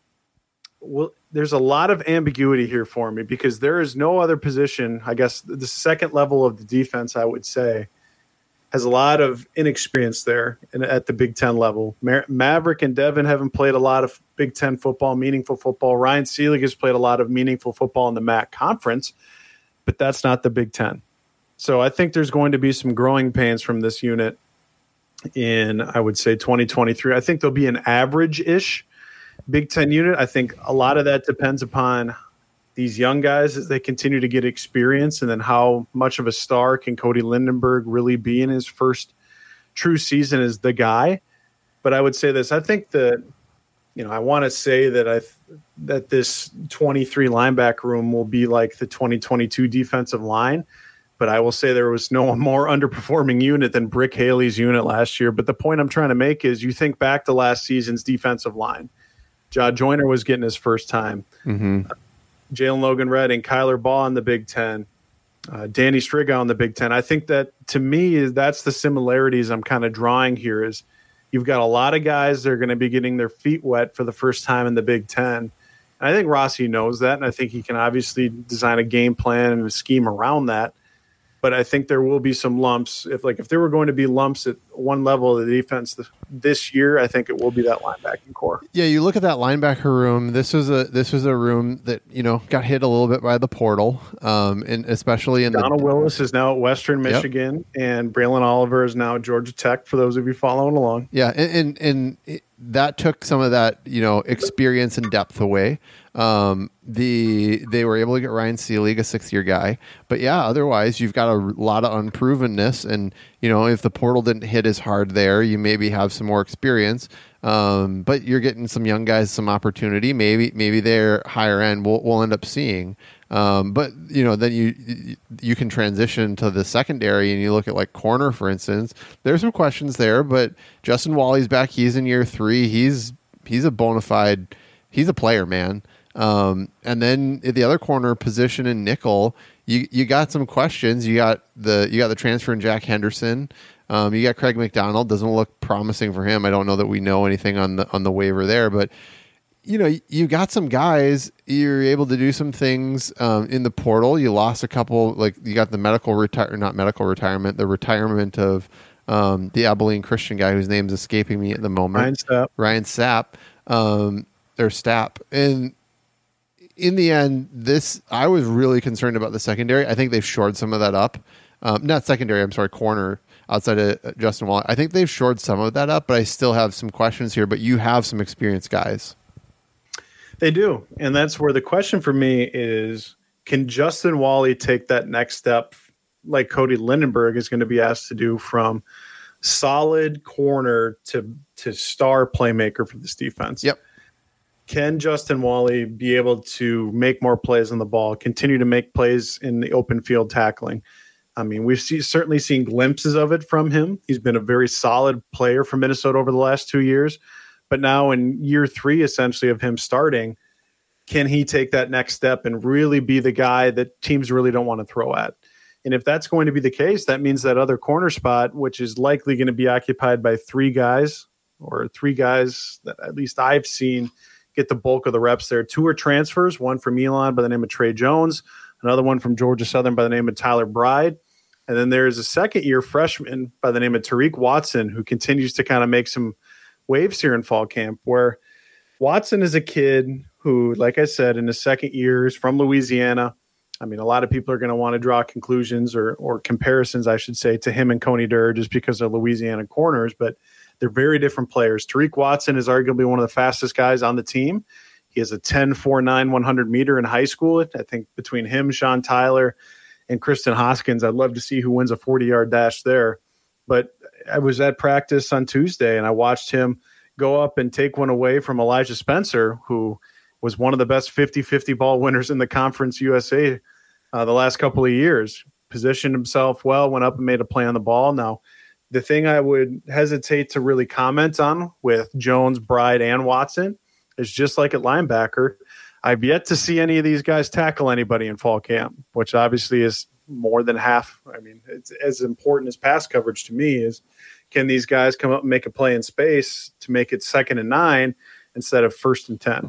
well, there's a lot of ambiguity here for me, because there is no other position, I guess the second level of the defense, I would say, has a lot of inexperience there in, at the Big Ten level. Ma- Maverick and Devin haven't played a lot of Big Ten football, meaningful football. Ryan Seelig has played a lot of meaningful football in the M A C conference, but that's not the Big Ten. So I think there's going to be some growing pains from this unit in, I would say, twenty twenty-three. I think there'll be an average-ish Big Ten unit. I think a lot of that depends upon these young guys as they continue to get experience, and then how much of a star can Cody Lindenberg really be in his first true season as the guy. But I would say this, I think the you know, I want to say that I that this twenty-three linebacker room will be like the twenty twenty-two defensive line, but I will say there was no more underperforming unit than Brick Haley's unit last year. But the point I'm trying to make is you think back to last season's defensive line. Ja Joyner was getting his first time. Mm-hmm. Uh, Jalen Logan Redding, Kyler Baugh in the Big Ten, uh, Danny Striga in the Big Ten. I think that to me is that's the similarities I'm kind of drawing here is you've got a lot of guys that are going to be getting their feet wet for the first time in the Big Ten. And I think Rossi knows that, and I think he can obviously design a game plan and a scheme around that. But I think there will be some lumps. If like if there were going to be lumps at one level of the defense this year, I think it will be that linebacking core. Yeah, you look at that linebacker room. This was a this was a room that you know got hit a little bit by the portal, um, and especially in Donald the, Willis is now at Western Michigan, yep. and Braylon Oliver is now at Georgia Tech. For those of you following along, yeah, and and, and it, that took some of that you know experience and depth away. Um, the they were able to get Ryan Seelig, a sixth year guy, but yeah, otherwise you've got a lot of unprovenness, and you know if the portal didn't hit as hard there, you maybe have some more experience. Um, but you're getting some young guys some opportunity. Maybe maybe they're higher end. We'll we'll end up seeing. Um, but you know then you you can transition to the secondary and you look at like corner, for instance. There's some questions there, but Justin Wally's back. He's in year three. He's he's a bona fide. He's a player, man. Um, and then at the other corner position in nickel, you, you got some questions. You got the, you got the transfer in Jack Henderson. Um, you got Craig McDonald. Doesn't look promising for him. I don't know that we know anything on the, on the waiver there, but you know, you got some guys, you're able to do some things, um, in the portal. You lost a couple, like you got the medical retire, not medical retirement, the retirement of, um, the Abilene Christian guy whose name's escaping me at the moment. Ryan Sapp. Ryan Sapp, um, or Stapp. And, in the end, this I was really concerned about the secondary. I think they've shored some of that up. Um, not secondary, I'm sorry, corner outside of Justin Wall. I think they've shored some of that up, but I still have some questions here. But you have some experienced guys. They do. And that's where the question for me is, can Justin Wally take that next step like Cody Lindenberg is going to be asked to do from solid corner to, to star playmaker for this defense? Yep. Can Justin Wally be able to make more plays on the ball, continue to make plays in the open field tackling? I mean, we've see, certainly seen glimpses of it from him. He's been a very solid player for Minnesota over the last two years. But now in year three, essentially, of him starting, can he take that next step and really be the guy that teams really don't want to throw at? And if that's going to be the case, that means that other corner spot, which is likely going to be occupied by three guys or three guys that at least I've seen get the bulk of the reps there. Two are transfers, one from Elon by the name of Trey Jones, another one from Georgia Southern by the name of Tyler Bride. And then there's a second-year freshman by the name of Tariq Watson, who continues to kind of make some waves here in fall camp, where Watson is a kid who, like I said, in his second year is from Louisiana. I mean, a lot of people are going to want to draw conclusions or or comparisons, I should say, to him and Coney Durr just because they're Louisiana corners, but they're very different players. Tariq Watson is arguably one of the fastest guys on the team. He has a ten four nine one hundred meter in high school. I think between him, Sean Tyler, and Kristen Hoskins, I'd love to see who wins a forty-yard dash there. But I was at practice on Tuesday, and I watched him go up and take one away from Elijah Spencer, who was one of the best fifty-fifty ball winners in the Conference U S A uh, the last couple of years. Positioned himself well, went up and made a play on the ball. Now, the thing I would hesitate to really comment on with Jones, Bride, and Watson is just like at linebacker, I've yet to see any of these guys tackle anybody in fall camp, which obviously is more than half. I mean, it's as important as pass coverage to me is, can these guys come up and make a play in space to make it second and nine instead of first and ten?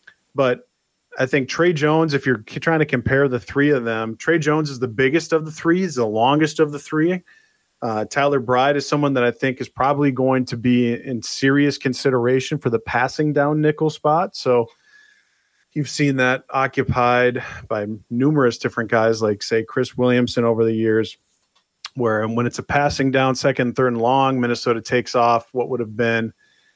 But I think Trey Jones, if you're trying to compare the three of them, Trey Jones is the biggest of the three, he's the longest of the three. Uh, Tyler Bride is someone that I think is probably going to be in serious consideration for the passing down nickel spot. So you've seen that occupied by numerous different guys like, say, Chris Williamson over the years, where when it's a passing down second, third, and long, Minnesota takes off what would have been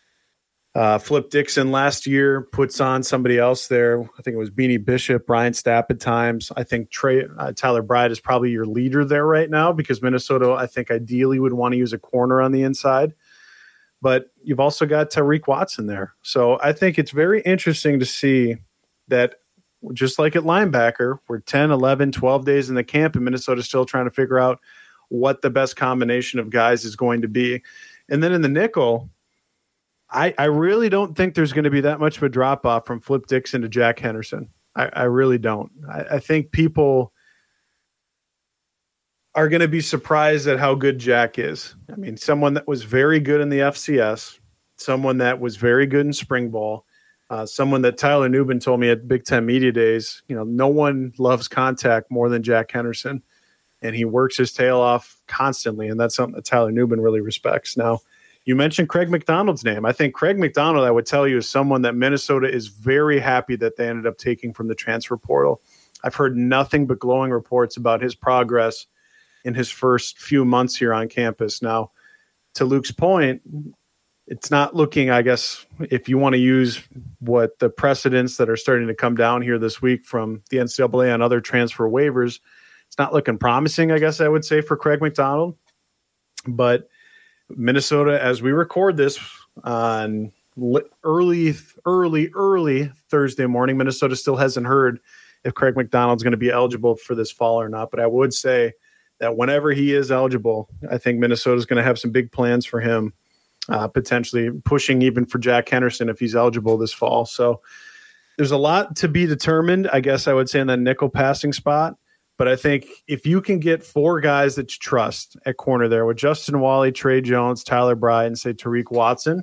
uh, Flip Dixon last year, puts on somebody else there. I think it was Beanie Bishop, Brian Stapp at times. I think Trey uh, Tyler Bride is probably your leader there right now because Minnesota, I think, ideally would want to use a corner on the inside. but you've also got Tariq Watson there. So I think it's very interesting to see that just like at linebacker, we're ten, eleven, twelve days in the camp, and Minnesota's still trying to figure out what the best combination of guys is going to be. And then in the nickel, I, I really don't think there's going to be that much of a drop-off from Flip Dixon to Jack Henderson. I, I really don't. I, I think people are going to be surprised at how good Jack is. I mean, someone that was very good in the F C S, someone that was very good in spring ball, uh, someone that Tyler Nubin told me at Big Ten Media Days, you know, no one loves contact more than Jack Henderson, and he works his tail off constantly, and that's something that Tyler Nubin really respects. Now, you mentioned Craig McDonald's name. I think Craig McDonald, I would tell you, is someone that Minnesota is very happy that they ended up taking from the transfer portal. I've heard nothing but glowing reports about his progress in his first few months here on campus. Now, to Luke's point, it's not looking, I guess, if you want to use what the precedents that are starting to come down here this week from the N C double A on other transfer waivers, it's not looking promising, I guess I would say, for Craig McDonald. But Minnesota, as we record this on early, early, early Thursday morning, Minnesota still hasn't heard if Craig McDonald's going to be eligible for this fall or not. But I would say that whenever he is eligible, I think Minnesota's going to have some big plans for him, uh, potentially pushing even for Jack Henderson if he's eligible this fall. So there's a lot to be determined, I guess I would say, in that nickel passing spot. But I think if you can get four guys that you trust at corner there with Justin Wally, Trey Jones, Tyler Bride, and say Tariq Watson,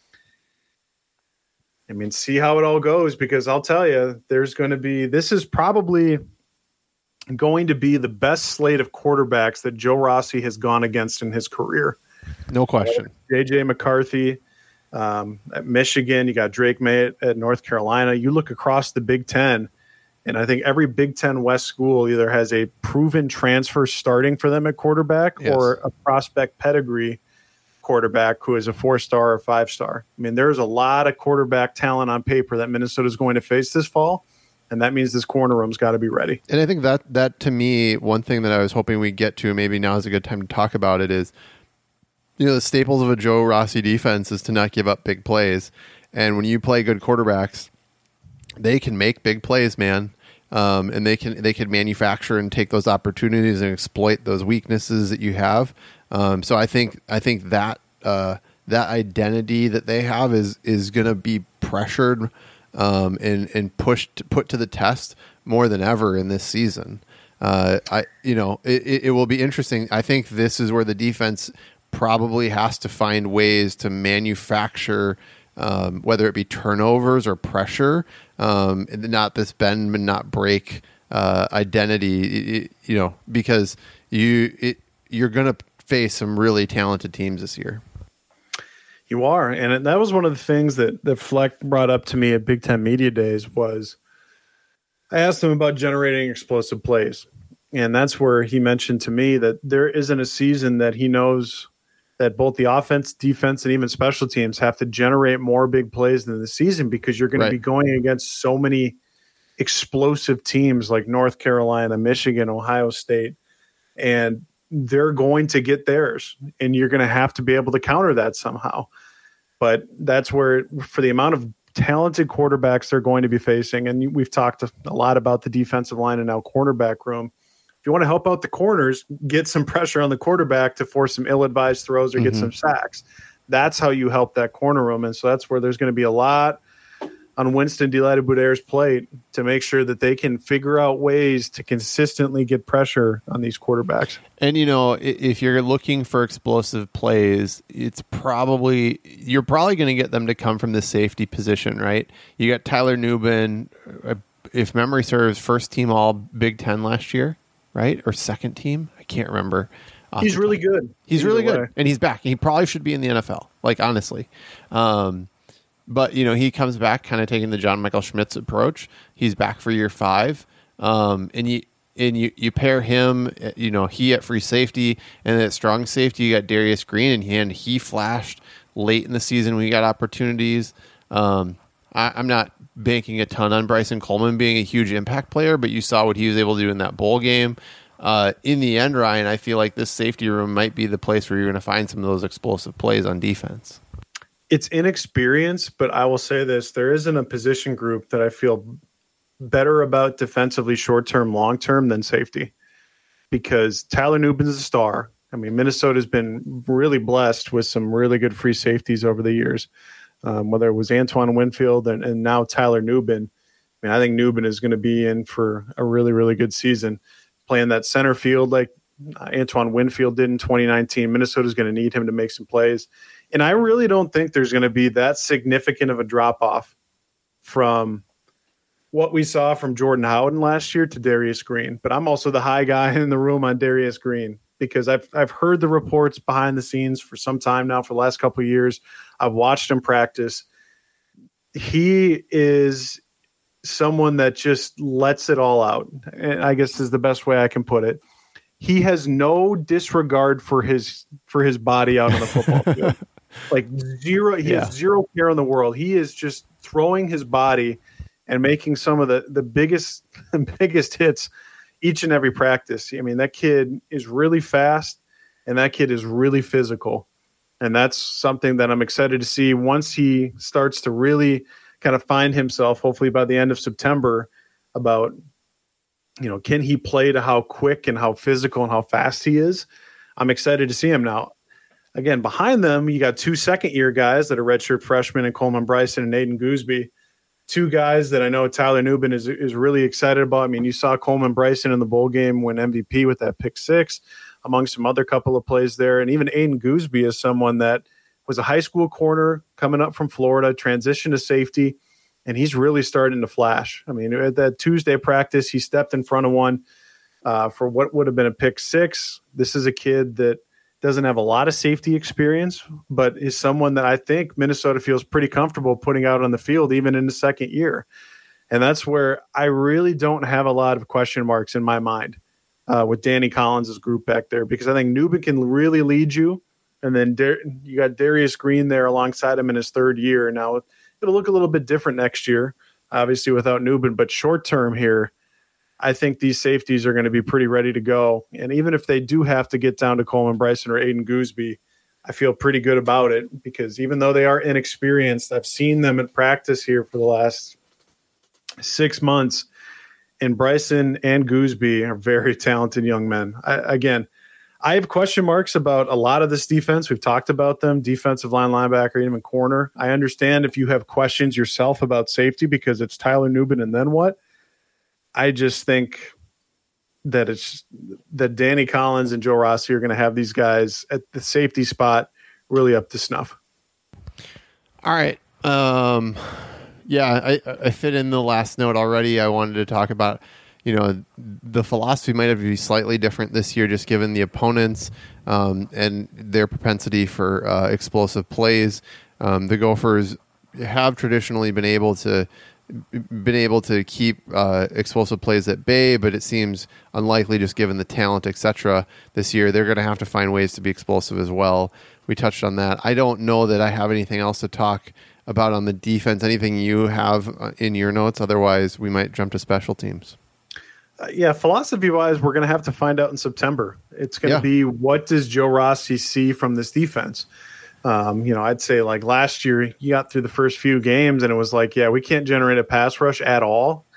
I mean, see how it all goes, because I'll tell you, there's going to be – this is probably – going to be the best slate of quarterbacks that Joe Rossi has gone against in his career. No question. J J McCarthy um, at Michigan. You got Drake May at, at North Carolina. You look across the Big Ten, and I think every Big Ten West school either has a proven transfer starting for them at quarterback yes. or a prospect pedigree quarterback who is a four-star or five-star. I mean, there's a lot of quarterback talent on paper that Minnesota is going to face this fall. And that means this corner room's got to be ready. And I think that, that to me, one thing that I was hoping we'd get to, maybe now is a good time to talk about it, is, you know, the staples of a Joe Rossi defense is to not give up big plays. And when you play good quarterbacks, they can make big plays, man. Um, and they can they can manufacture and take those opportunities and exploit those weaknesses that you have. Um, so I think I think that uh, that identity that they have is is going to be pressured Um, and and pushed put to the test more than ever in this season. Uh, I you know it, it will be interesting. I think this is where the defense probably has to find ways to manufacture, um, whether it be turnovers or pressure, um, and not this bend and not break uh, identity. It, you know, because you it, you're going to face some really talented teams this year. You are. And that was one of the things that, that Fleck brought up to me at Big Ten Media Days was I asked him about generating explosive plays. And that's where he mentioned to me that there isn't a season that he knows that both the offense, defense, and even special teams have to generate more big plays than the season, because you're going right. to be going against so many explosive teams like North Carolina, Michigan, Ohio State. And they're going to get theirs, and you're going to have to be able to counter that somehow. But that's where, for the amount of talented quarterbacks they're going to be facing, and we've talked a lot about the defensive line and now cornerback room. If you want to help out the corners, get some pressure on the quarterback to force some ill-advised throws or get mm-hmm. some sacks. That's how you help that corner room. And so that's where there's going to be a lot on Winston Delighted Boudaire's plate to make sure that they can figure out ways to consistently get pressure on these quarterbacks. And, you know, if you're looking for explosive plays, it's probably, you're probably going to get them to come from the safety position, right? You got Tyler Nubin, if memory serves, first team all Big Ten last year, right? Or second team? I can't remember. He's really good. He's really good. And he's back. He probably should be in the N F L, like, honestly. Um, But, you know, he comes back kind of taking the John Michael Schmitz approach. He's back for year five. Um, and you and you, you pair him, you know, he at free safety, and then at strong safety, you got Darius Green, and he, and he flashed late in the season when he got opportunities. Um, I, I'm not banking a ton on Bryson Coleman being a huge impact player, but you saw what he was able to do in that bowl game. Uh, in the end, Ryan, I feel like this safety room might be the place where you're going to find some of those explosive plays on defense. it's inexperience, but I will say this. There isn't a position group that I feel better about defensively short-term, long-term than safety, because Tyler Nubin's a star. I mean, Minnesota's been really blessed with some really good free safeties over the years, um, whether it was Antoine Winfield and, and now Tyler Nubin. I mean, I think Nubin is going to be in for a really, really good season, playing that center field like Antoine Winfield did in twenty nineteen. Minnesota's going to need him to make some plays. And I really don't think there's going to be that significant of a drop-off from what we saw from Jordan Howden last year to Darius Green. But I'm also the high guy in the room on Darius Green, because I've I've heard the reports behind the scenes for some time now, for the last couple of years. I've watched him practice. He is someone that just lets it all out, and I guess is the best way I can put it. He has no disregard for his for his body out on the football field. Like zero, he yeah. has zero care in the world. He is just throwing his body and making some of the, the biggest biggest hits each and every practice. I mean, that kid is really fast, and that kid is really physical. And that's something that I'm excited to see once he starts to really kind of find himself, hopefully by the end of September, about, you know, can he play to how quick and how physical and how fast he is? I'm excited to see him now. Again, behind them, you got two second-year guys that are redshirt freshmen in Coleman Bryson and Aiden Gooseby. Two guys that I know Tyler Nubin is is really excited about. I mean, you saw Coleman Bryson in the bowl game win M V P with that pick six, among some other couple of plays there. And even Aiden Gooseby is someone that was a high school corner coming up from Florida, transitioned to safety, and he's really starting to flash. I mean, at that Tuesday practice, he stepped in front of one uh, for what would have been a pick six. This is a kid that doesn't have a lot of safety experience, but is someone that I think Minnesota feels pretty comfortable putting out on the field, even in the second year. And that's where I really don't have a lot of question marks in my mind uh, with Danny Collins' group back there, because I think Nubin can really lead you. And then Dar- you got Darius Green there alongside him in his third year. Now it'll look a little bit different next year, obviously without Nubin, but short term here, I think these safeties are going to be pretty ready to go. And even if they do have to get down to Coleman Bryson or Aiden Gooseby, I feel pretty good about it, because even though they are inexperienced, I've seen them in practice here for the last six months. And Bryson and Gooseby are very talented young men. I, again, I have question marks about a lot of this defense. We've talked about them, defensive line, linebacker, even corner. I understand if you have questions yourself about safety because it's Tyler Nubin and then what? I just think that it's that Danny Collins and Joe Rossi are going to have these guys at the safety spot really up to snuff. All right. Um, yeah, I, I fit in the last note already. I wanted to talk about, you know, the philosophy might have to be slightly different this year, just given the opponents um, and their propensity for uh, explosive plays. Um, the Gophers have traditionally been able to been able to keep uh, explosive plays at bay, but it seems unlikely just given the talent, et cetera. This year, they're going to have to find ways to be explosive as well. We touched on that. I don't know that I have anything else to talk about on the defense. Anything you have in your notes? Otherwise, we might jump to special teams. Uh, yeah, philosophy-wise, we're going to have to find out in September. It's going to yeah. be, what does Joe Rossi see from this defense? Um, you know, I'd say like last year, you got through the first few games and it was like, yeah, we can't generate a pass rush at all.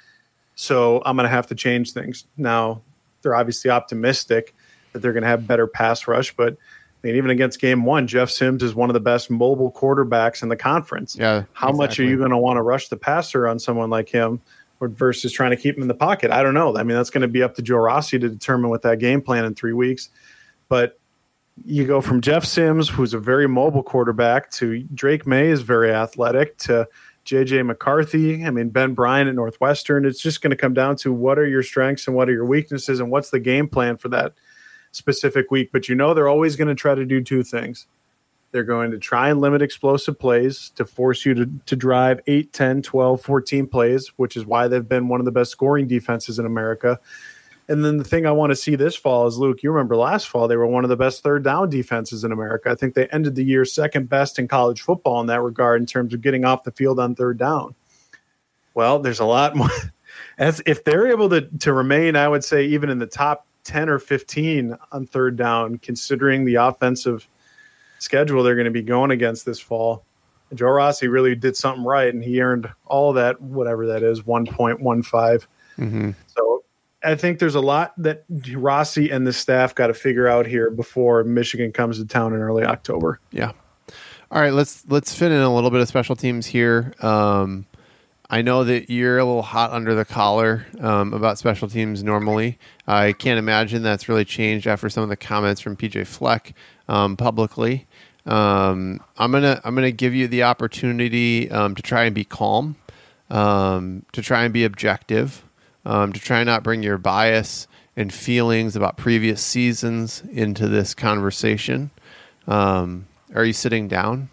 So I'm going to have to change things. Now, they're obviously optimistic that they're going to have better pass rush, but I mean, even against game one, Jeff Sims is one of the best mobile quarterbacks in the conference. Yeah, How exactly. much are you going to want to rush the passer on someone like him versus trying to keep him in the pocket? I don't know. I mean, that's going to be up to Joe Rossi to determine with that game plan in three weeks. But you go from Jeff Sims, who's a very mobile quarterback, to Drake May is very athletic, to J J McCarthy. I mean, Ben Bryant at Northwestern. It's just going to come down to what are your strengths and what are your weaknesses and what's the game plan for that specific week. But you know they're always going to try to do two things. They're going to try and limit explosive plays to force you to, to drive eight, ten, twelve, fourteen plays, which is why they've been one of the best scoring defenses in America. And then the thing I want to see this fall is, Luke, you remember last fall, they were one of the best third down defenses in America. I think they ended the year second best in college football in that regard in terms of getting off the field on third down. Well, there's a lot more. As if they're able to, to remain, I would say, even in the top ten or fifteen on third down, considering the offensive schedule they're going to be going against this fall, Joe Rossi really did something right, and he earned all that, whatever that is, one point one five. Mm-hmm. So I think there's a lot that Rossi and the staff got to figure out here before Michigan comes to town in early October. Yeah. All right, let's let's fit in a little bit of special teams here. Um, I know that you're a little hot under the collar um, about special teams normally. I can't imagine that's really changed after some of the comments from P J Fleck um, publicly. Um, I'm gonna I'm gonna give you the opportunity um, to try and be calm, um, to try and be objective, um, to try and not bring your bias and feelings about previous seasons into this conversation. Um, are you sitting down?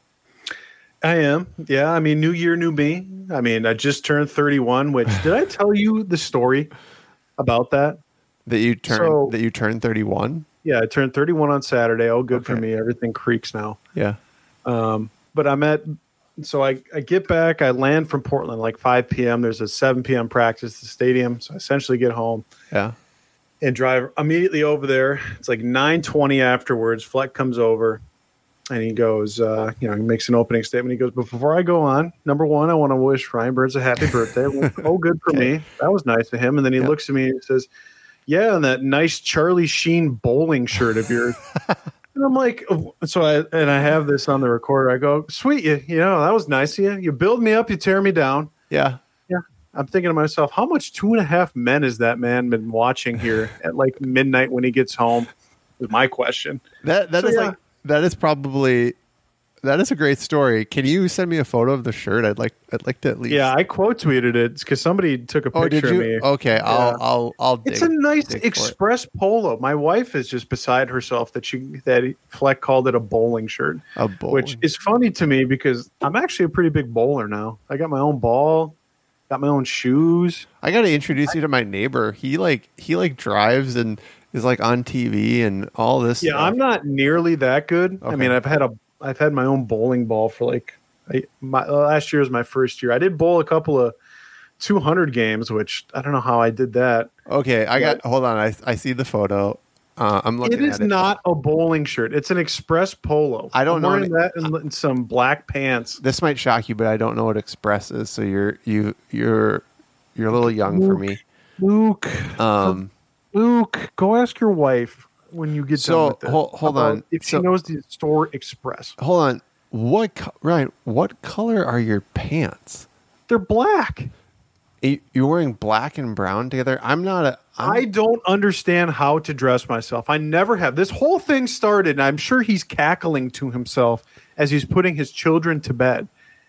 I am. Yeah. I mean, new year, new me. I mean, I just turned thirty-one, which did I tell you the story about that? That you turned So- that you turned thirty-one? Yeah. I turned thirty-one on Saturday. Oh, good for Okay. me. Everything creaks now. Yeah. Um, but I'm at, so I, I get back, I land from Portland like five p.m. There's a seven p.m. practice at the stadium. So I essentially get home Yeah. and drive immediately over there. It's like nine twenty afterwards. Fleck comes over and he goes, uh, you know, he makes an opening statement. He goes, but before I go on, number one, I want to wish Ryan Burns a happy birthday. Oh, good for Okay. me. That was nice of him. And then he Yeah. looks at me and says, yeah, and that nice Charlie Sheen bowling shirt of yours. And I'm like, oh, so I, and I have this on the recorder. I go, sweet, you, you know, that was nice of you. You build me up, you tear me down. Yeah. I'm thinking to myself, how much Two and a Half Men has that man been watching here at like midnight when he gets home? Is my question. That that So, is yeah. like that is probably that is a great story. Can you send me a photo of the shirt? I'd like I'd like to at least. Yeah, I quote tweeted it because somebody took a Oh, picture did of you? me. Okay, I'll Yeah. I'll I'll. Dig, It's a nice dig for it. Express polo. My wife is just beside herself that she that Fleck called it a bowling shirt, A bowling. which is funny to me because I'm actually a pretty big bowler now. I got my own ball, got my own shoes. I got to introduce you to my neighbor. He like he like drives and is like on T V and all this. Yeah, stuff. I'm not nearly that good. I Okay. mean, I've had a I've had my own bowling ball for like I, my last year was my first year. I did bowl a couple of two hundred games, which I don't know how I did that. Okay, I got. Hold on, I I see the photo. Uh, I'm looking. It is at it. not a bowling shirt. It's an Express polo. I don't I'm know wearing any- that and, and some black pants. This might shock you, but I don't know what Express is. So you're you you're you're a little young for me. Luke, Um. Luke, go ask your wife when you get So, done with this. hol- hold about on. if she So- knows the store Express. Hold on. What co- Ryan? What color are your pants? They're black. You- You're wearing black and brown together. I'm not a. I'm, I don't understand how to dress myself. I never have. This whole thing started, and I'm sure he's cackling to himself as he's putting his children to bed.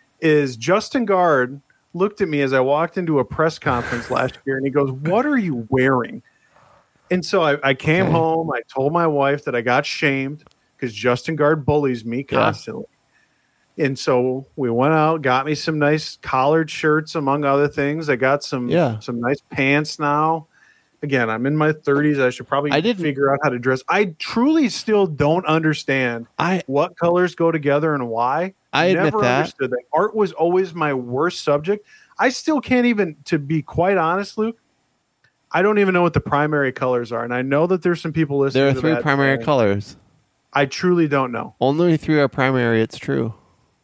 Is Justin Guard looked at me as I walked into a press conference last year, and he goes, "What are you wearing?" And so I, I came Okay. home. I told my wife that I got shamed because Justin Guard bullies me constantly. And so we went out, got me some nice collared shirts, among other things. I got some Yeah. some nice pants now. Again, I'm in my thirties. I should probably I didn't- figure out how to dress. I truly still don't understand I what colors go together and why. I admit Never that. understood that. Art was always my worst subject. I still can't even, to be quite honest, Luke, I don't even know what the primary colors are. And I know that there's some people listening there are to three that primary saying, colors. I truly don't know. Only three are primary. It's true.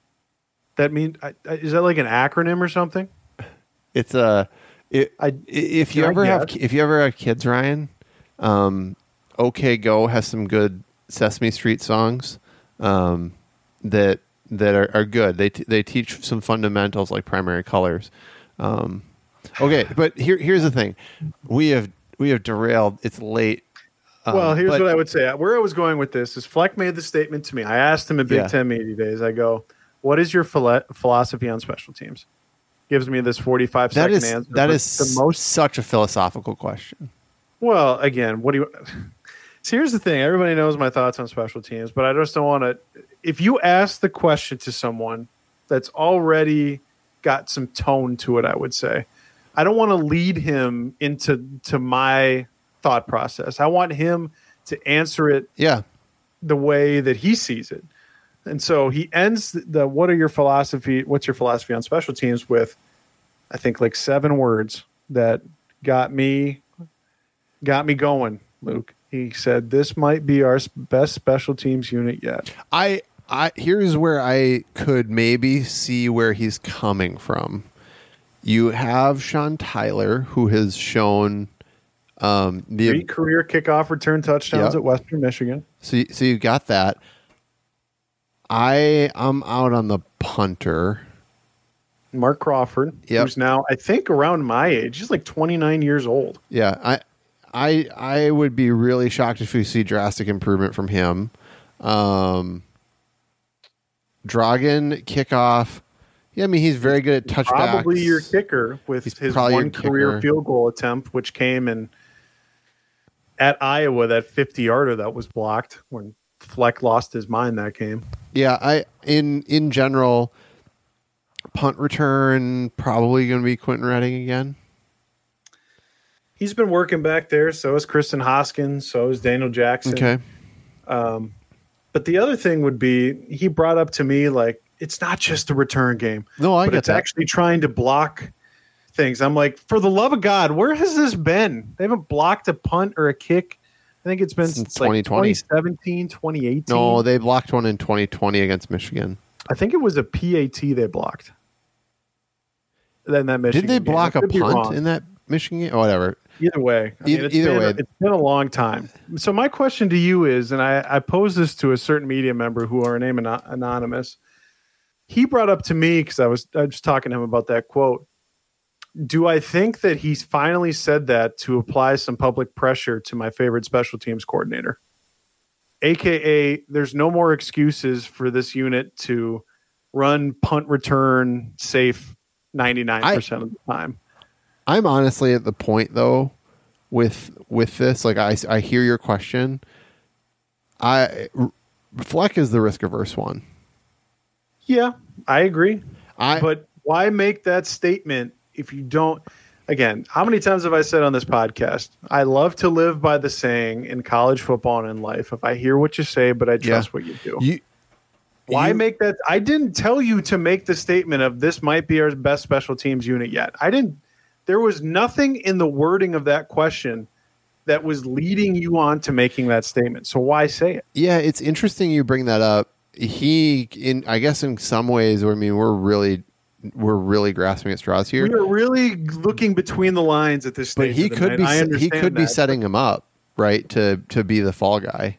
That mean I- I- is that like an acronym or something? It's a. It, I- I if you can I ever have guess? if you ever have kids, Ryan, um, OK Go has some good Sesame Street songs um, that that are, are good. They t- they teach some fundamentals like primary colors. Um, okay, but here here's the thing: we have we have derailed. It's late. Um, Well, here's but- what I would say. Where I was going with this is Fleck made the statement to me. I asked him at Big Yeah. Ten Media Days. I go, "What is your philo- philosophy on special teams?" Gives me this forty-five That second is answer. that but is the most. such a philosophical question. Well, again, what do you? So here's the thing. Everybody knows my thoughts on special teams, but I just don't want to. If you ask the question to someone that's already got some tone to it, I would say, I don't want to lead him into to my thought process. I want him to answer it Yeah, the way that he sees it. And so he ends the what are your philosophy what's your philosophy on special teams with I think like seven words that got me got me going, Luke. He said this might be our s- best special teams unit yet. I I here's where I could maybe see where he's coming from. You have Sean Tyler, who has shown um, the Three career kickoff return touchdowns Yep. at Western Michigan. So, you- so you got that. I I'm out on the punter. Mark Crawford, Yep. who's now, I think, around my age. He's like twenty-nine years old. Yeah, I I I would be really shocked if we see drastic improvement from him. Um, Dragan kickoff. Yeah, I mean he's very good at touchbacks. Probably your kicker with He's his probably your one career kicker. field goal attempt, which came in at Iowa, that fifty-yarder that was blocked when Fleck lost his mind that game. Yeah, I in in general, punt return probably going to be Quentin Redding again. He's been working back there. So is Kristen Hoskins. So is Daniel Jackson. Okay. Um, but the other thing would be, he brought up to me, like, it's not just the return game. No, I but get it's that. actually trying to block things. I'm like, for the love of God, where has this been? They haven't blocked a punt or a kick. I think it's been Since since like twenty twenty. twenty seventeen, twenty eighteen. No, they blocked one in twenty twenty against Michigan. I think it was a P A T they blocked. Then that Michigan Did they game. block I a could be punt wrong. in that Michigan game? Oh, whatever. Either way, I E- mean, it's either been, way. it's been a long time. So my question to you is, and I, I posed this to a certain media member who are name ano- anonymous. He brought up to me, because I was I was talking to him about that quote. Do I think that he's finally said that to apply some public pressure to my favorite special teams coordinator? A K A, there's no more excuses for this unit to run punt return safe ninety-nine percent of the time. I'm honestly at the point though with with this, like I, I hear your question. I Fleck is the risk averse one. Yeah, I agree. I But why make that statement if you don't? Again, how many times have I said on this podcast, I love to live by the saying in college football and in life, if I hear what you say, but I trust Yeah. what you do. you, Why you- make that? I didn't tell you to make the statement of this might be our best special teams unit yet. I didn't. There was nothing in the wording of that question that was leading you on to making that statement. So why say it? Yeah, it's interesting you bring that up. He in I guess in some ways, I mean, we're really we're really grasping at straws here. We are really looking between the lines at this stage. But he of the could night. be I he understand could be that. setting him up, right, to to be the fall guy.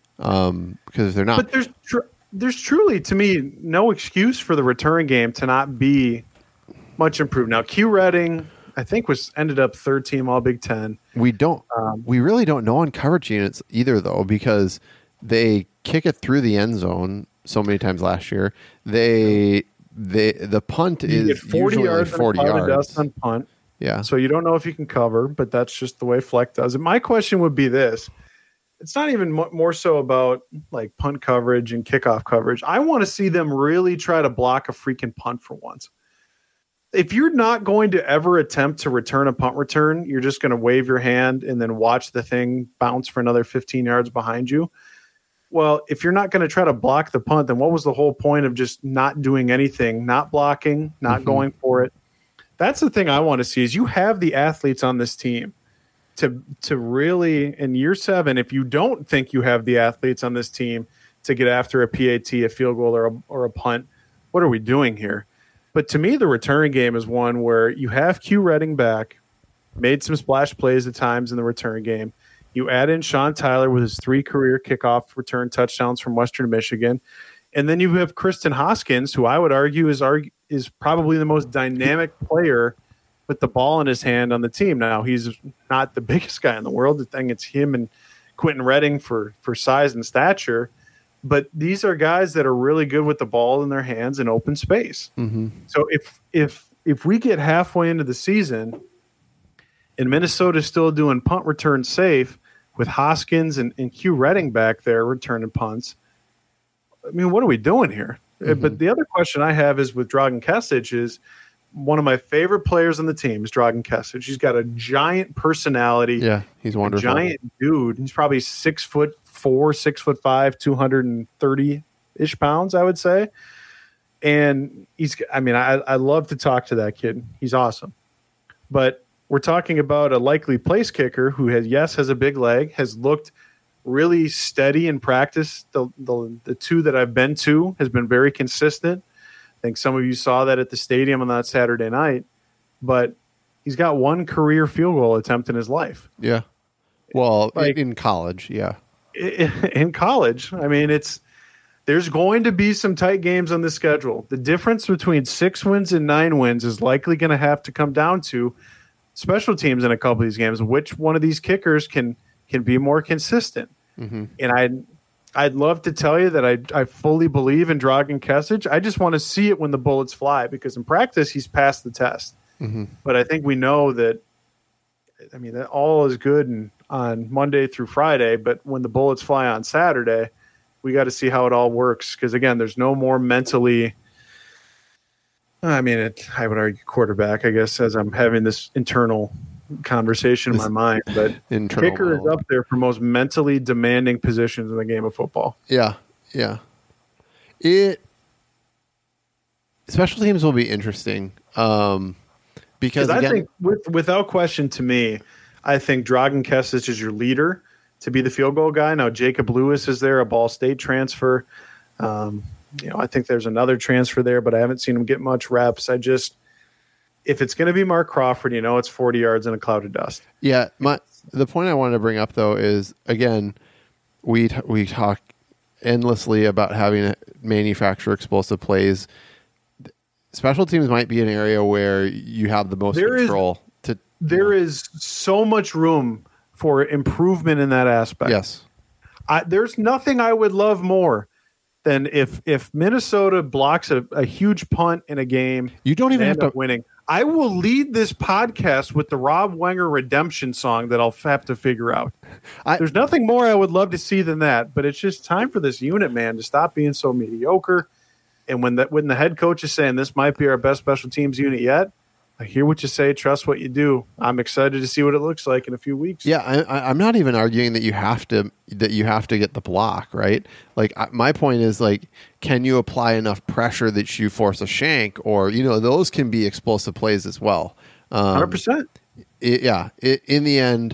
Um because they're not. But there's tr- there's truly, to me, no excuse for the return game to not be much improved. Now, Q Redding, I think, was ended up third team All Big Ten. We don't. Um, we really don't know on coverage units either, though, because they kick it through the end zone so many times last year. They they the punt You is get forty usually yards, forty and a cloud of yards. dust on punt, Yeah, so you don't know if you can cover. But that's just the way Fleck does it. My question would be this: it's not even mo- more so about like punt coverage and kickoff coverage. I want to see them really try to block a freaking punt for once. If you're not going to ever attempt to return a punt return, you're just going to wave your hand and then watch the thing bounce for another fifteen yards behind you. Well, if you're not going to try to block the punt, then what was the whole point of just not doing anything, not blocking, not Mhm. going for it? That's the thing I want to see is you have the athletes on this team to to really, in year seven, if you don't think you have the athletes on this team to get after a P A T, a field goal, or a, or a punt, what are we doing here? But to me, the return game is one where you have Q Redding back, made some splash plays at times in the return game. You add in Sean Tyler with his three career kickoff return touchdowns from Western Michigan. And then you have Kristen Hoskins, who I would argue is argue, is probably the most dynamic player with the ball in his hand on the team. Now, he's not the biggest guy in the world. I think it's him and Quentin Redding for, for size and stature. But these are guys that are really good with the ball in their hands in open space. mm-hmm. So if if if we get halfway into the season and Minnesota's still doing punt return safe with Hoskins and, and Q Redding back there returning punts, I mean, what are we doing here? Mhm. But the other question I have is with Dragan Kesic is one of my favorite players on the team is Dragan Kesic. He's got a giant personality, Yeah, he's a wonderful. giant dude. He's probably six foot four, six foot five, two hundred and thirty ish pounds, I would say. And he's, I mean, I, I love to talk to that kid. He's awesome. But we're talking about a likely place kicker who has, yes, has a big leg, has looked really steady in practice. The, the the two that I've been to has been very consistent. I think some of you saw that at the stadium on that Saturday night. But he's got one career field goal attempt in his life. Yeah. Well, like, in college, yeah. In college, I mean, it's there's going to be some tight games on the schedule. The difference between six wins and nine wins is likely going to have to come down to special teams in a couple of these games. Which one of these kickers can can be more consistent? Mm-hmm. And I'd I'd love to tell you that I I fully believe in Dragan Kesich. I just want to see it when the bullets fly, because in practice he's passed the test. Mm-hmm. But I think we know that. I mean, that all is good and on Monday through Friday, but when the bullets fly on Saturday, we got to see how it all works. Because again, there's no more mentally. I mean, it, I would argue quarterback, I guess, as I'm having this internal conversation in my mind, but kicker is up there for most mentally demanding positions in the game of football. Yeah, yeah. It special teams will be interesting um, because I again, think, with, without question, to me, I think Dragan Kesich is your leader to be the field goal guy. Now, Jacob Lewis is there, a Ball State transfer. Um, you know, I think there's another transfer there, but I haven't seen him get much reps. I just, if it's going to be Mark Crawford, you know, it's forty yards in a cloud of dust. Yeah. My, the point I wanted to bring up though is, again, we, t- we talk endlessly about having to manufacture explosive plays. Special teams might be an area where you have the most there control. Is, to there you know. is so much room for improvement in that aspect. Yes. I, there's nothing I would love more than if if Minnesota blocks a, a huge punt in a game. You don't even have to winning. I will lead this podcast with the Rob Wenger redemption song that I'll have to figure out. I, There's nothing more I would love to see than that, but it's just time for this unit, man, to stop being so mediocre. And when that when the head coach is saying this might be our best special teams unit yet, I hear what you say, trust what you do. I'm excited to see what it looks like in a few weeks. Yeah, I, I'm not even arguing that you have to that you have to get the block, right? Like I, my point is, like, can you apply enough pressure that you force a shank, or you know, those can be explosive plays as well. Um, one hundred percent. It, yeah, it, in the end,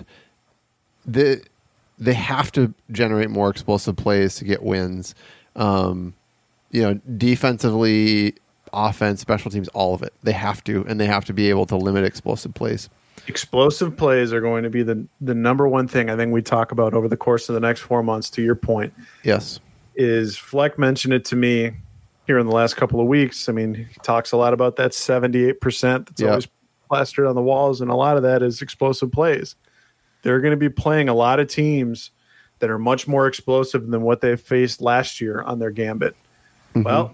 the they have to generate more explosive plays to get wins. Um, you know, defensively. Offense, special teams, all of it. They have to, and they have to be able to limit explosive plays. Explosive plays are going to be the the number one thing I think we talk about over the course of the next four months, to your point. Yes. Is Fleck mentioned it to me here in the last couple of weeks. I mean, he talks a lot about that seventy-eight percent that's yep. always plastered on the walls, and a lot of that is explosive plays. They're going to be playing a lot of teams that are much more explosive than what they faced last year on their gambit. Mm-hmm. Well,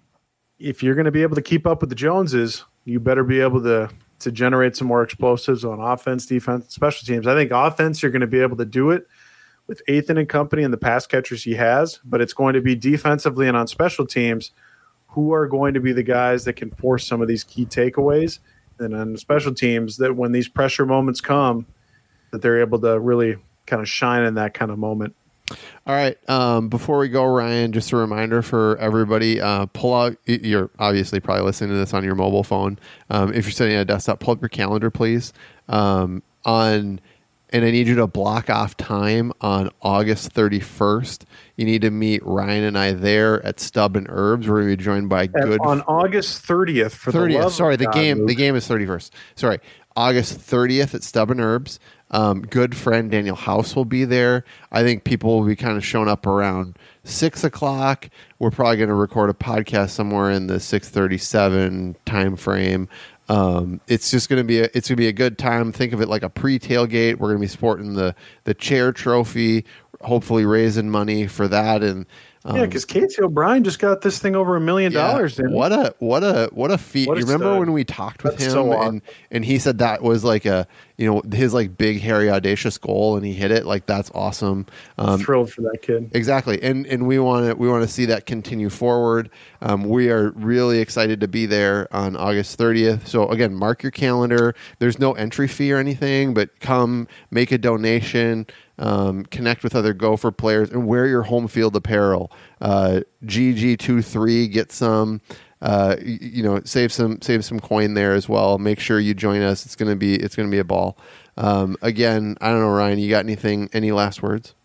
if you're going to be able to keep up with the Joneses, you better be able to to generate some more explosives on offense, defense, special teams. I think offense, you're going to be able to do it with Ethan and company and the pass catchers he has, but it's going to be defensively and on special teams who are going to be the guys that can force some of these key takeaways. And on special teams, that when these pressure moments come, that they're able to really kind of shine in that kind of moment. All right. Um, before we go, Ryan, just a reminder for everybody, uh, pull out, you're obviously probably listening to this on your mobile phone. Um, if you're sitting at a desktop, pull up your calendar, please. Um, on, and I need you to block off time on August thirty-first. You need to meet Ryan and I there at Stub and Herbs. We're going to be joined by at, good. On August thirtieth for thirtieth. The love Sorry, the God, game, Luke. the game is thirty-first. Sorry. August thirtieth at Stub and Herbs. Um, good friend Daniel House will be there. I think people will be kind of showing up around six o'clock. We're probably going to record a podcast somewhere in the six thirty-seven time frame. Um, it's just going to be a, it's going to be a good time. Think of it like a pre-tailgate. We're going to be sporting the the chair trophy, hopefully raising money for that. And um, yeah, because Casey O'Brien just got this thing over a million yeah, dollars. What a what a what a feat! What a you remember stud. When we talked with That's him so and and he said that was like a you know his like big hairy audacious goal and he hit it. Like that's awesome. Um, I'm thrilled for that kid. Exactly, and and we want to we want to see that continue forward. Um, we are really excited to be there on August thirtieth. So again, mark your calendar. There's no entry fee or anything, but come make a donation. Um, connect with other Gopher players and wear your home field apparel. Uh, G G twenty-three, get some. Uh, you, you know, save some save some coin there as well. Make sure you join us. It's gonna be it's gonna be a ball. Um, again, I don't know, Ryan. You got anything? Any last words?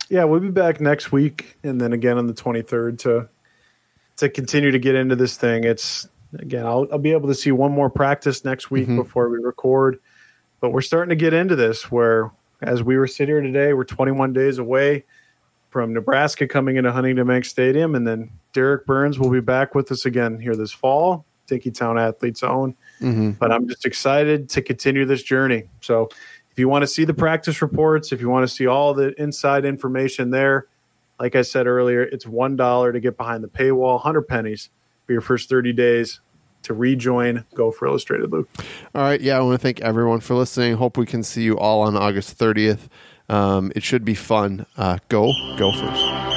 Yeah, we'll be back next week, and then again on the twenty-third to to continue to get into this thing. It's again, I'll, I'll be able to see one more practice next week mm-hmm. before we record, but we're starting to get into this where, as we were sitting here today, we're twenty-one days away from Nebraska coming into Huntington Bank Stadium, and then Derek Burns will be back with us again here this fall, Dinkytown Athletes Own. Mm-hmm. But I'm just excited to continue this journey. So if you want to see the practice reports, if you want to see all the inside information there, like I said earlier, it's one dollar to get behind the paywall, one hundred pennies for your first thirty days to rejoin Gopher Illustrated, Luke. All right. Yeah, I want to thank everyone for listening. Hope we can see you all on August thirtieth. Um, it should be fun. Uh, go Gophers.